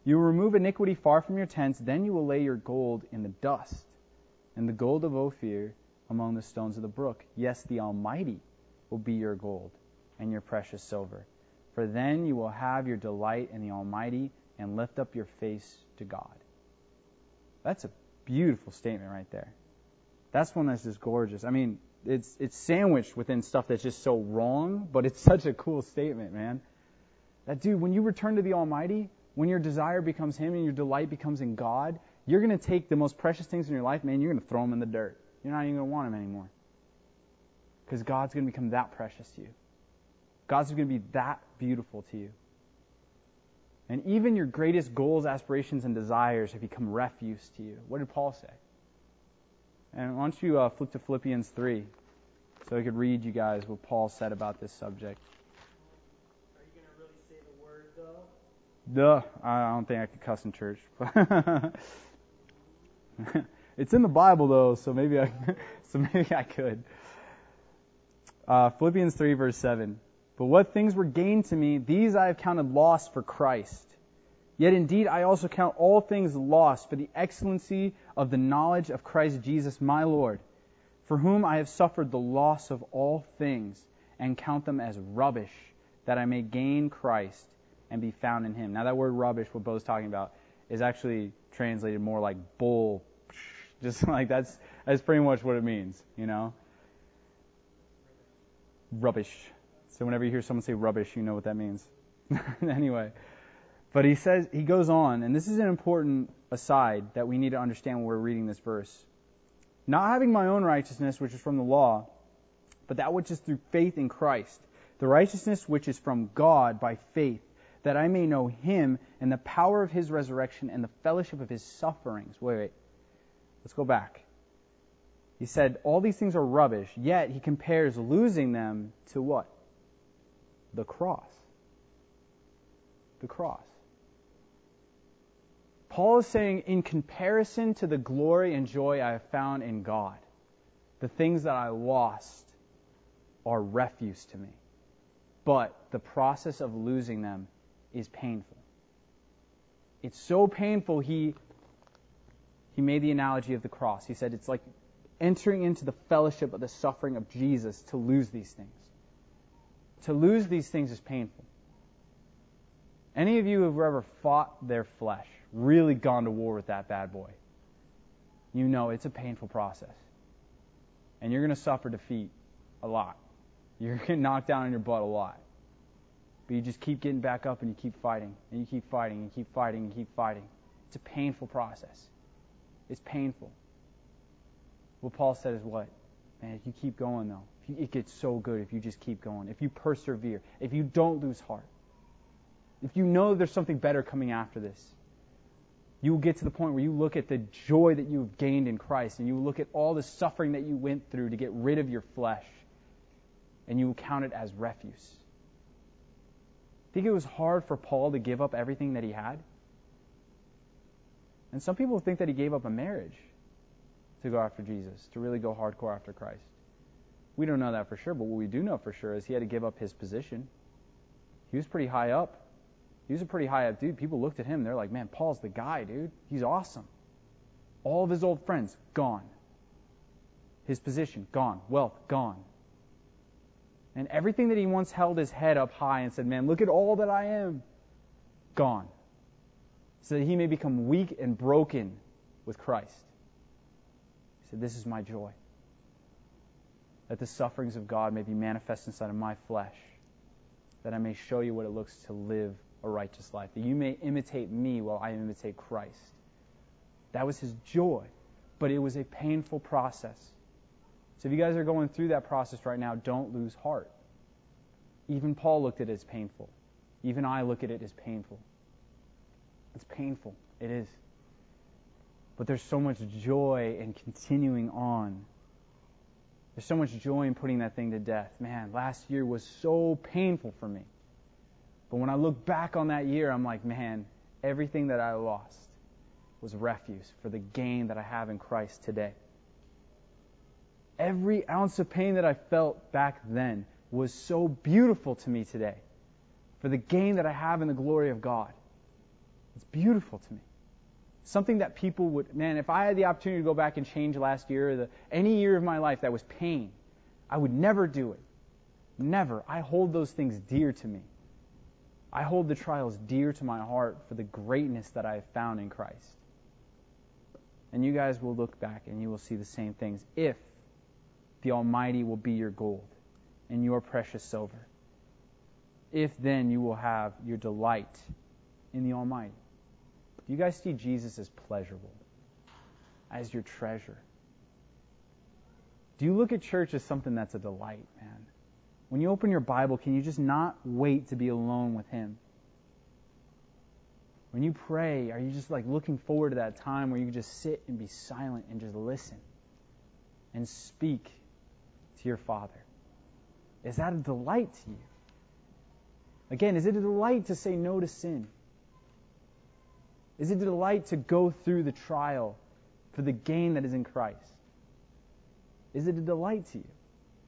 Speaker 1: You will remove iniquity far from your tents, then you will lay your gold in the dust, and the gold of Ophir among the stones of the brook. Yes, the Almighty will be your gold and your precious silver. For then you will have your delight in the Almighty and lift up your face to God. That's a beautiful statement right there. That's one that's just gorgeous. I mean, it's sandwiched within stuff that's just so wrong, but it's such a cool statement, man. That, dude, when you return to the Almighty, when your desire becomes Him and your delight becomes in God, you're going to take the most precious things in your life, man, you're going to throw them in the dirt. You're not even going to want them anymore. Because God's going to become that precious to you. God's going to be that beautiful to you. And even your greatest goals, aspirations, and desires have become refuse to you. What did Paul say? And why don't you flip to Philippians 3 so I could read you guys what Paul said about this subject.
Speaker 2: Are you going to really say the word, though?
Speaker 1: I don't think I could cuss in church. It's in the Bible, though, so maybe I could. Philippians 3, verse 7. But what things were gained to me, these I have counted loss for Christ. Yet indeed I also count all things loss for the excellency of the knowledge of Christ Jesus my Lord, for whom I have suffered the loss of all things, and count them as rubbish, that I may gain Christ and be found in Him. Now that word rubbish, what Bo's talking about, is actually translated more like bull. Just like that's pretty much what it means, you know? Rubbish. So whenever you hear someone say rubbish, you know what that means. Anyway. But he goes on, and this is an important aside that we need to understand when we're reading this verse. Not having my own righteousness, which is from the law, but that which is through faith in Christ, the righteousness which is from God by faith, that I may know Him and the power of His resurrection and the fellowship of His sufferings. Wait. Let's go back. He said all these things are rubbish, yet he compares losing them to what? The cross. The cross. Paul is saying, in comparison to the glory and joy I have found in God, the things that I lost are refuse to me. But the process of losing them is painful. It's so painful, he made the analogy of the cross. He said it's like entering into the fellowship of the suffering of Jesus to lose these things. To lose these things is painful. Any of you who have ever fought their flesh, really gone to war with that bad boy, you know it's a painful process. And you're going to suffer defeat a lot. You're going to get knocked down on your butt a lot. But you just keep getting back up and you keep fighting. And you keep fighting and keep fighting and keep fighting. It's a painful process. It's painful. What Paul said is what? Man, if you keep going though, it gets so good if you just keep going. If you persevere. If you don't lose heart. If you know there's something better coming after this. You will get to the point where you look at the joy that you've gained in Christ and you look at all the suffering that you went through to get rid of your flesh and you will count it as refuse. Think it was hard for Paul to give up everything that he had? And some people think that he gave up a marriage to go after Jesus, to really go hardcore after Christ. We don't know that for sure, but what we do know for sure is he had to give up his position. He was pretty high up. He was a pretty high up dude. People looked at him, they're like, man, Paul's the guy, dude. He's awesome. All of his old friends, gone. His position, gone. Wealth, gone. And everything that he once held his head up high and said, man, look at all that I am, gone. So that he may become weak and broken with Christ. He said, this is my joy. That the sufferings of God may be manifest inside of my flesh. That I may show you what it looks to live a righteous life. That you may imitate me while I imitate Christ. That was his joy. But it was a painful process. So if you guys are going through that process right now, don't lose heart. Even Paul looked at it as painful. Even I look at it as painful. It's painful. It is. But there's so much joy in continuing on. There's so much joy in putting that thing to death. Man, last year was so painful for me. But when I look back on that year, I'm like, man, everything that I lost was refuse for the gain that I have in Christ today. Every ounce of pain that I felt back then was so beautiful to me today for the gain that I have in the glory of God. It's beautiful to me. Something that people would, man, if I had the opportunity to go back and change last year, or any year of my life that was pain, I would never do it. Never. I hold those things dear to me. I hold the trials dear to my heart for the greatness that I have found in Christ. And you guys will look back and you will see the same things if the Almighty will be your gold and your precious silver. If then you will have your delight in the Almighty. Do you guys see Jesus as pleasurable, as your treasure? Do you look at church as something that's a delight, man? When you open your Bible, can you just not wait to be alone with Him? When you pray, are you just like looking forward to that time where you can just sit and be silent and just listen and speak to your Father? Is that a delight to you? Again, is it a delight to say no to sin? Is it a delight to go through the trial for the gain that is in Christ? Is it a delight to you?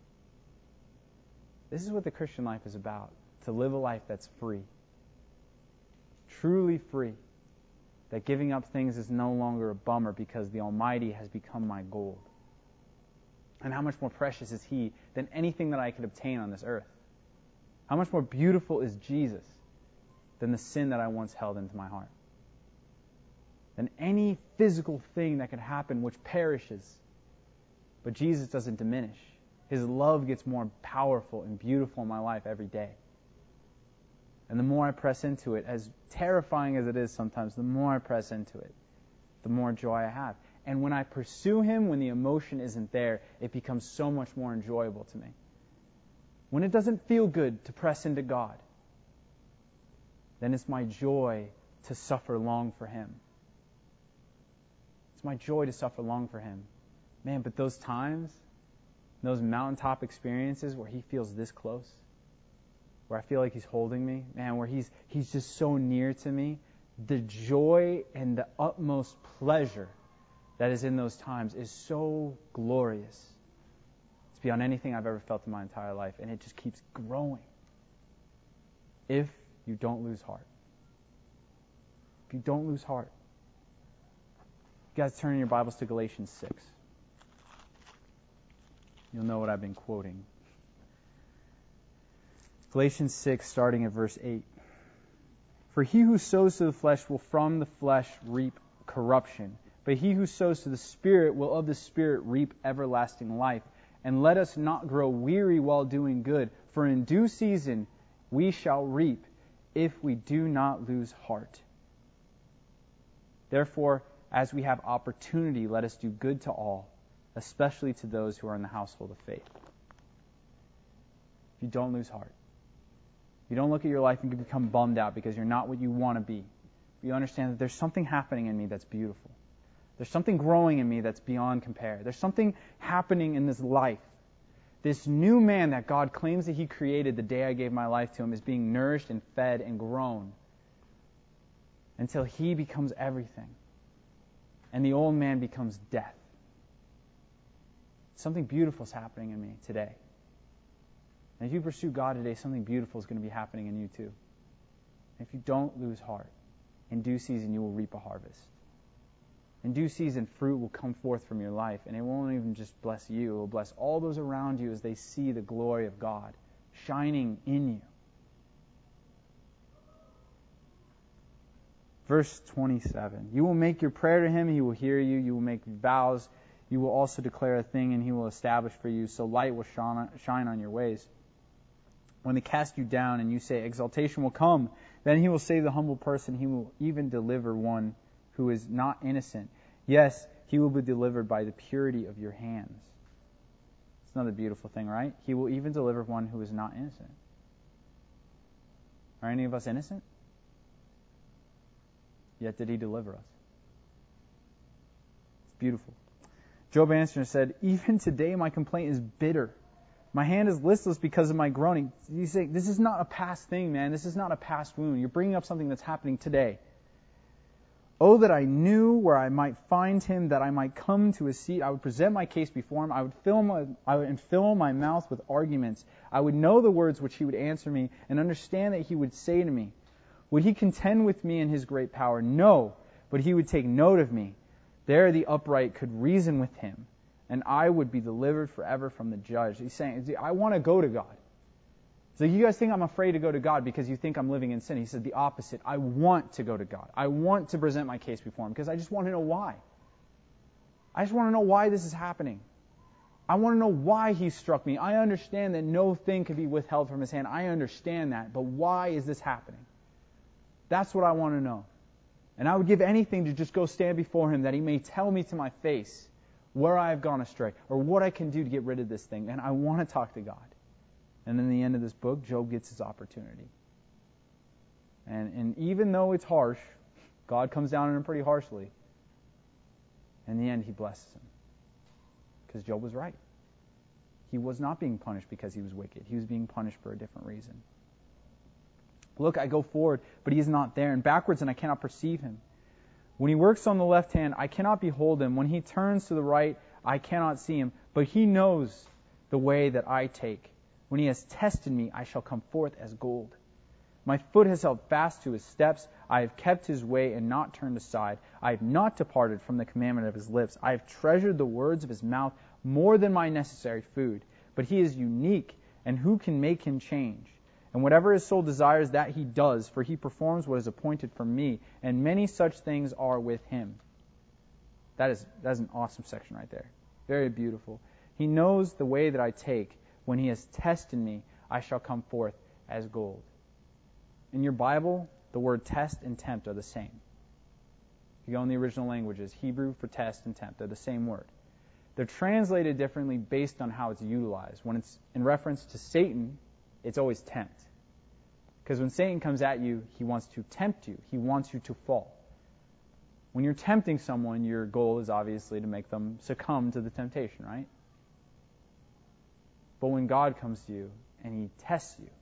Speaker 1: This is what the Christian life is about, to live a life that's free. Truly free. That giving up things is no longer a bummer because the Almighty has become my gold. And how much more precious is He than anything that I could obtain on this earth? How much more beautiful is Jesus than the sin that I once held into my heart? Than any physical thing that could happen which perishes. But Jesus doesn't diminish. His love gets more powerful and beautiful in my life every day. And the more I press into it, as terrifying as it is sometimes, the more I press into it, the more joy I have. And when I pursue Him, when the emotion isn't there, it becomes so much more enjoyable to me. When it doesn't feel good to press into God, then it's my joy to suffer long for Him. It's my joy to suffer long for Him. Man, but those times, those mountaintop experiences where He feels this close, where I feel like He's holding me, man, where He's just so near to me, the joy and the utmost pleasure that is in those times is so glorious. It's beyond anything I've ever felt in my entire life, and it just keeps growing. If you don't lose heart. If you don't lose heart. You guys turn in your Bibles to Galatians 6. You'll know what I've been quoting. Galatians 6, starting at verse 8. For he who sows to the flesh will from the flesh reap corruption, but he who sows to the Spirit will of the Spirit reap everlasting life. And let us not grow weary while doing good, for in due season we shall reap, if we do not lose heart. Therefore, as we have opportunity, let us do good to all, especially to those who are in the household of faith. If you don't lose heart, you don't look at your life and become bummed out because you're not what you want to be. You understand that there's something happening in me that's beautiful. There's something growing in me that's beyond compare. There's something happening in this life. This new man that God claims that He created the day I gave my life to Him is being nourished and fed and grown until He becomes everything. And the old man becomes death. Something beautiful is happening in me today. And if you pursue God today, something beautiful is going to be happening in you too. If you don't lose heart, in due season you will reap a harvest. In due season, fruit will come forth from your life, and it won't even just bless you. It will bless all those around you as they see the glory of God shining in you. Verse 27. You will make your prayer to Him, He will hear you. You will make vows. You will also declare a thing, and He will establish for you. So light will shine on your ways. When they cast you down and you say, exaltation will come, then He will save the humble person. He will even deliver one who is not innocent. Yes, he will be delivered by the purity of your hands. It's another beautiful thing, right? He will even deliver one who is not innocent. Are any of us innocent? Yet did He deliver us. It's beautiful. Job answered and said, even today my complaint is bitter. My hand is listless because of my groaning. You say, this is not a past thing, man. This is not a past wound. You're bringing up something that's happening today. Oh, that I knew where I might find Him, that I might come to His seat. I would present my case before Him. I would fill my mouth with arguments. I would know the words which He would answer me and understand that He would say to me. Would he contend with me in his great power? No, but he would take note of me. There the upright could reason with him, and I would be delivered forever from the judge. He's saying, I want to go to God. So you guys think I'm afraid to go to God because you think I'm living in sin. He said the opposite. I want to go to God. I want to present my case before him because I just want to know why. I just want to know why this is happening. I want to know why he struck me. I understand that no thing can be withheld from his hand. I understand that. But why is this happening? That's what I want to know. And I would give anything to just go stand before him that he may tell me to my face where I have gone astray or what I can do to get rid of this thing. And I want to talk to God. And then the end of this book, Job gets his opportunity. And even though it's harsh, God comes down on him pretty harshly. In the end, he blesses him. Because Job was right. He was not being punished because he was wicked. He was being punished for a different reason. Look, I go forward, but he is not there, and backwards, and I cannot perceive him. When he works on the left hand, I cannot behold him. When he turns to the right, I cannot see him. But he knows the way that I take. When he has tested me, I shall come forth as gold. My foot has held fast to his steps. I have kept his way and not turned aside. I have not departed from the commandment of his lips. I have treasured the words of his mouth more than my necessary food. But he is unique, and who can make him change? And whatever his soul desires, that he does, for he performs what is appointed for me, and many such things are with him. That's an awesome section right there. Very beautiful. He knows the way that I take. When he has tested me, I shall come forth as gold. In your Bible, the word test and tempt are the same. If you go in the original languages, Hebrew for test and tempt, they're the same word. They're translated differently based on how it's utilized. When it's in reference to Satan, it's always tempt. Because when Satan comes at you, he wants to tempt you. He wants you to fall. When you're tempting someone, your goal is obviously to make them succumb to the temptation, right? But when God comes to you and he tests you,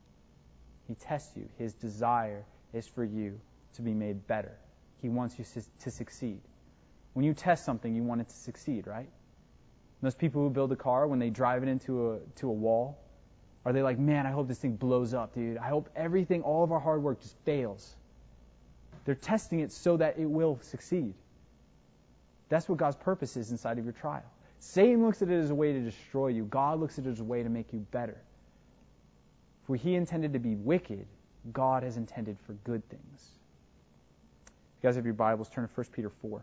Speaker 1: his desire is for you to be made better. He wants you to succeed. When you test something, you want it to succeed, right? Those people who build a car, when they drive it into a wall, are they like, man, I hope this thing blows up, dude. I hope everything, all of our hard work just fails. They're testing it so that it will succeed. That's what God's purpose is inside of your trial. Satan looks at it as a way to destroy you. God looks at it as a way to make you better. For he intended to be wicked, God has intended for good things. If you guys have your Bibles, turn to 1 Peter 4.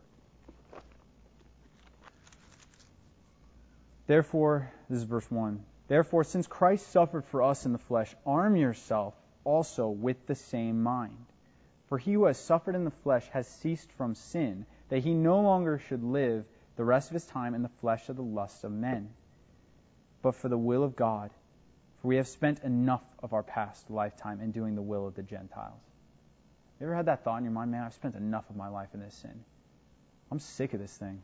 Speaker 1: Therefore, this is verse 1. Therefore, since Christ suffered for us in the flesh, arm yourself also with the same mind. For he who has suffered in the flesh has ceased from sin, that he no longer should live the rest of his time in the flesh of the lusts of men, but for the will of God. For we have spent enough of our past lifetime in doing the will of the Gentiles. You ever had that thought in your mind, man, I've spent enough of my life in this sin. I'm sick of this thing.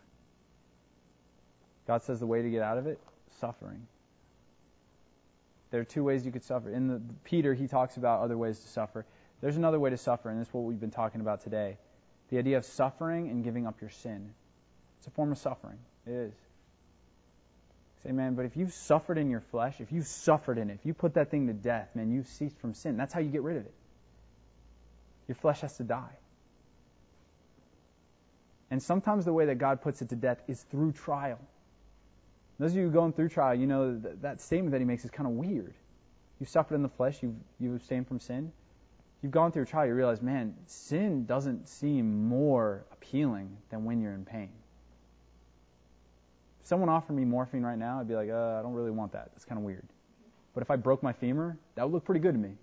Speaker 1: God says the way to get out of it, suffering. There are two ways you could suffer. In Peter, he talks about other ways to suffer. There's another way to suffer, and this is what we've been talking about today. The idea of suffering and giving up your sin. It's a form of suffering. It is. Say, man, but if you've suffered in your flesh, if you've suffered in it, if you put that thing to death, man, you've ceased from sin. That's how you get rid of it. Your flesh has to die. And sometimes the way that God puts it to death is through trial. Those of you going through trial, you know that statement that he makes is kind of weird. You've suffered in the flesh, you've abstained from sin. You've gone through a trial, you realize, man, sin doesn't seem more appealing than when you're in pain. If someone offered me morphine right now, I'd be like, I don't really want that. That's kind of weird. But if I broke my femur, that would look pretty good to me.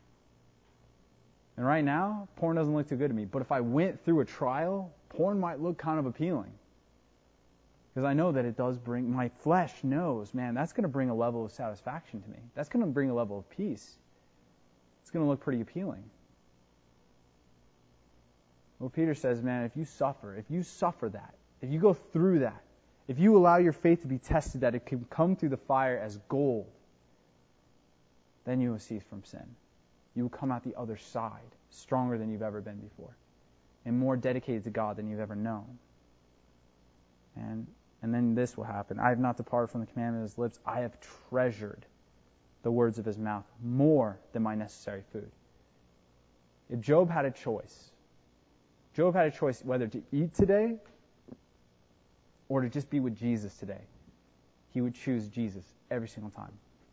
Speaker 1: And right now, porn doesn't look too good to me. But if I went through a trial, porn might look kind of appealing. Because I know that it does bring, my flesh knows, man, that's going to bring a level of satisfaction to me. That's going to bring a level of peace. It's going to look pretty appealing. Well, Peter says, man, if you suffer that, if you go through that, if you allow your faith to be tested, that it can come through the fire as gold, then you will cease from sin. You will come out the other side stronger than you've ever been before and more dedicated to God than you've ever known. And then this will happen. I have not departed from the commandment of his lips. I have treasured the words of his mouth more than my necessary food. If Job had a choice whether to eat today or to just be with Jesus today, he would choose Jesus every single time.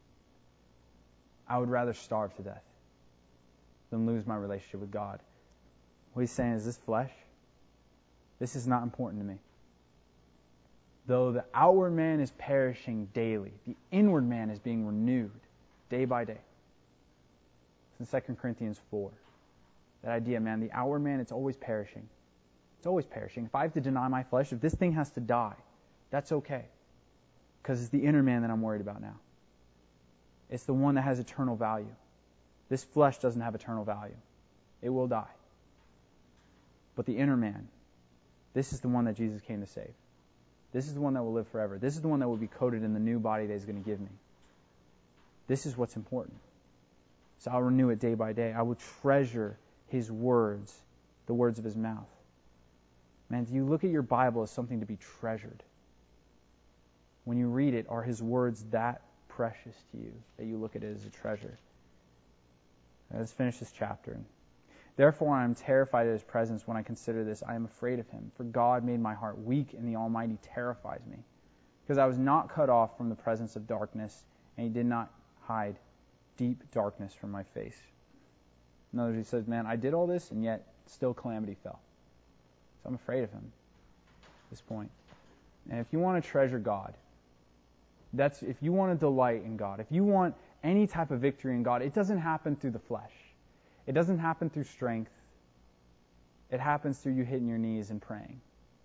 Speaker 1: I would rather starve to death than lose my relationship with God. What he's saying is, this flesh, this is not important to me. Though the outward man is perishing daily, the inward man is being renewed day by day. It's in 2 Corinthians 4. That idea, man, the outward man, it's always perishing. It's always perishing. If I have to deny my flesh, if this thing has to die, that's okay. Because it's the inner man that I'm worried about now. It's the one that has eternal value. This flesh doesn't have eternal value. It will die. But the inner man, this is the one that Jesus came to save. This is the one that will live forever. This is the one that will be coated in the new body that he's going to give me. This is what's important. So I'll renew it day by day. I will treasure his words, the words of his mouth. Man, do you look at your Bible as something to be treasured? When you read it, are his words that precious to you that you look at it as a treasure? Let's finish this chapter. Therefore I am terrified at his presence. When I consider this, I am afraid of him. For God made my heart weak, and the Almighty terrifies me. Because I was not cut off from the presence of darkness, and he did not hide deep darkness from my face. In other words, he says, man, I did all this, and yet still calamity fell. So I'm afraid of him at this point. And if you want to treasure God, if you want to delight in God, if you want any type of victory in God, it doesn't happen through the flesh. It doesn't happen through strength. It happens through you hitting your knees and praying.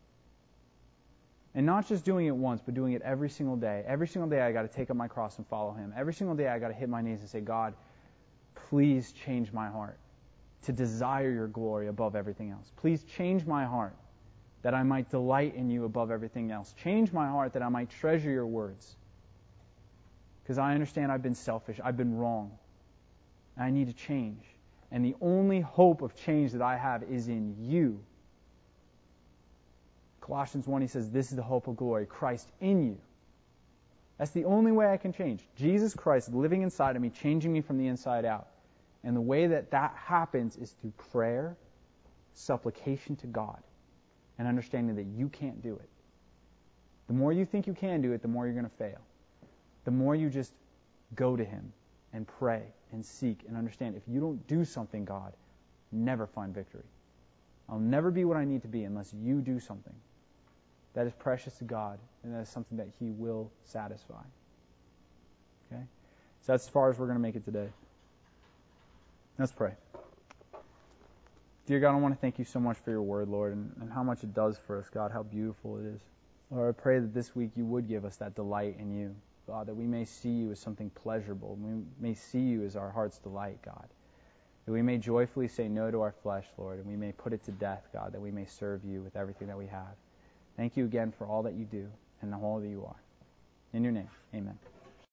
Speaker 1: And not just doing it once, but doing it every single day. Every single day I got to take up my cross and follow him. Every single day I got to hit my knees and say, God, please change my heart to desire your glory above everything else. Please change my heart that I might delight in you above everything else. Change my heart that I might treasure your words. Because I understand I've been selfish. I've been wrong. And I need to change. And the only hope of change that I have is in you. Colossians 1, he says, this is the hope of glory, Christ in you. That's the only way I can change. Jesus Christ living inside of me, changing me from the inside out. And the way that that happens is through prayer, supplication to God, and understanding that you can't do it. The more you think you can do it, the more you're going to fail. The more you just go to him and pray and seek and understand, if you don't do something, God, never find victory. I'll never be what I need to be unless you do something that is precious to God, and that is something that he will satisfy. Okay? So that's as far as we're going to make it today. Let's pray. Dear God, I want to thank you so much for your word, Lord, and how much it does for us, God, how beautiful it is. Lord, I pray that this week you would give us that delight in you, God, that we may see you as something pleasurable. We may see you as our heart's delight, God. That we may joyfully say no to our flesh, Lord, and we may put it to death, God, that we may serve you with everything that we have. Thank you again for all that you do and all that you are. In your name, amen.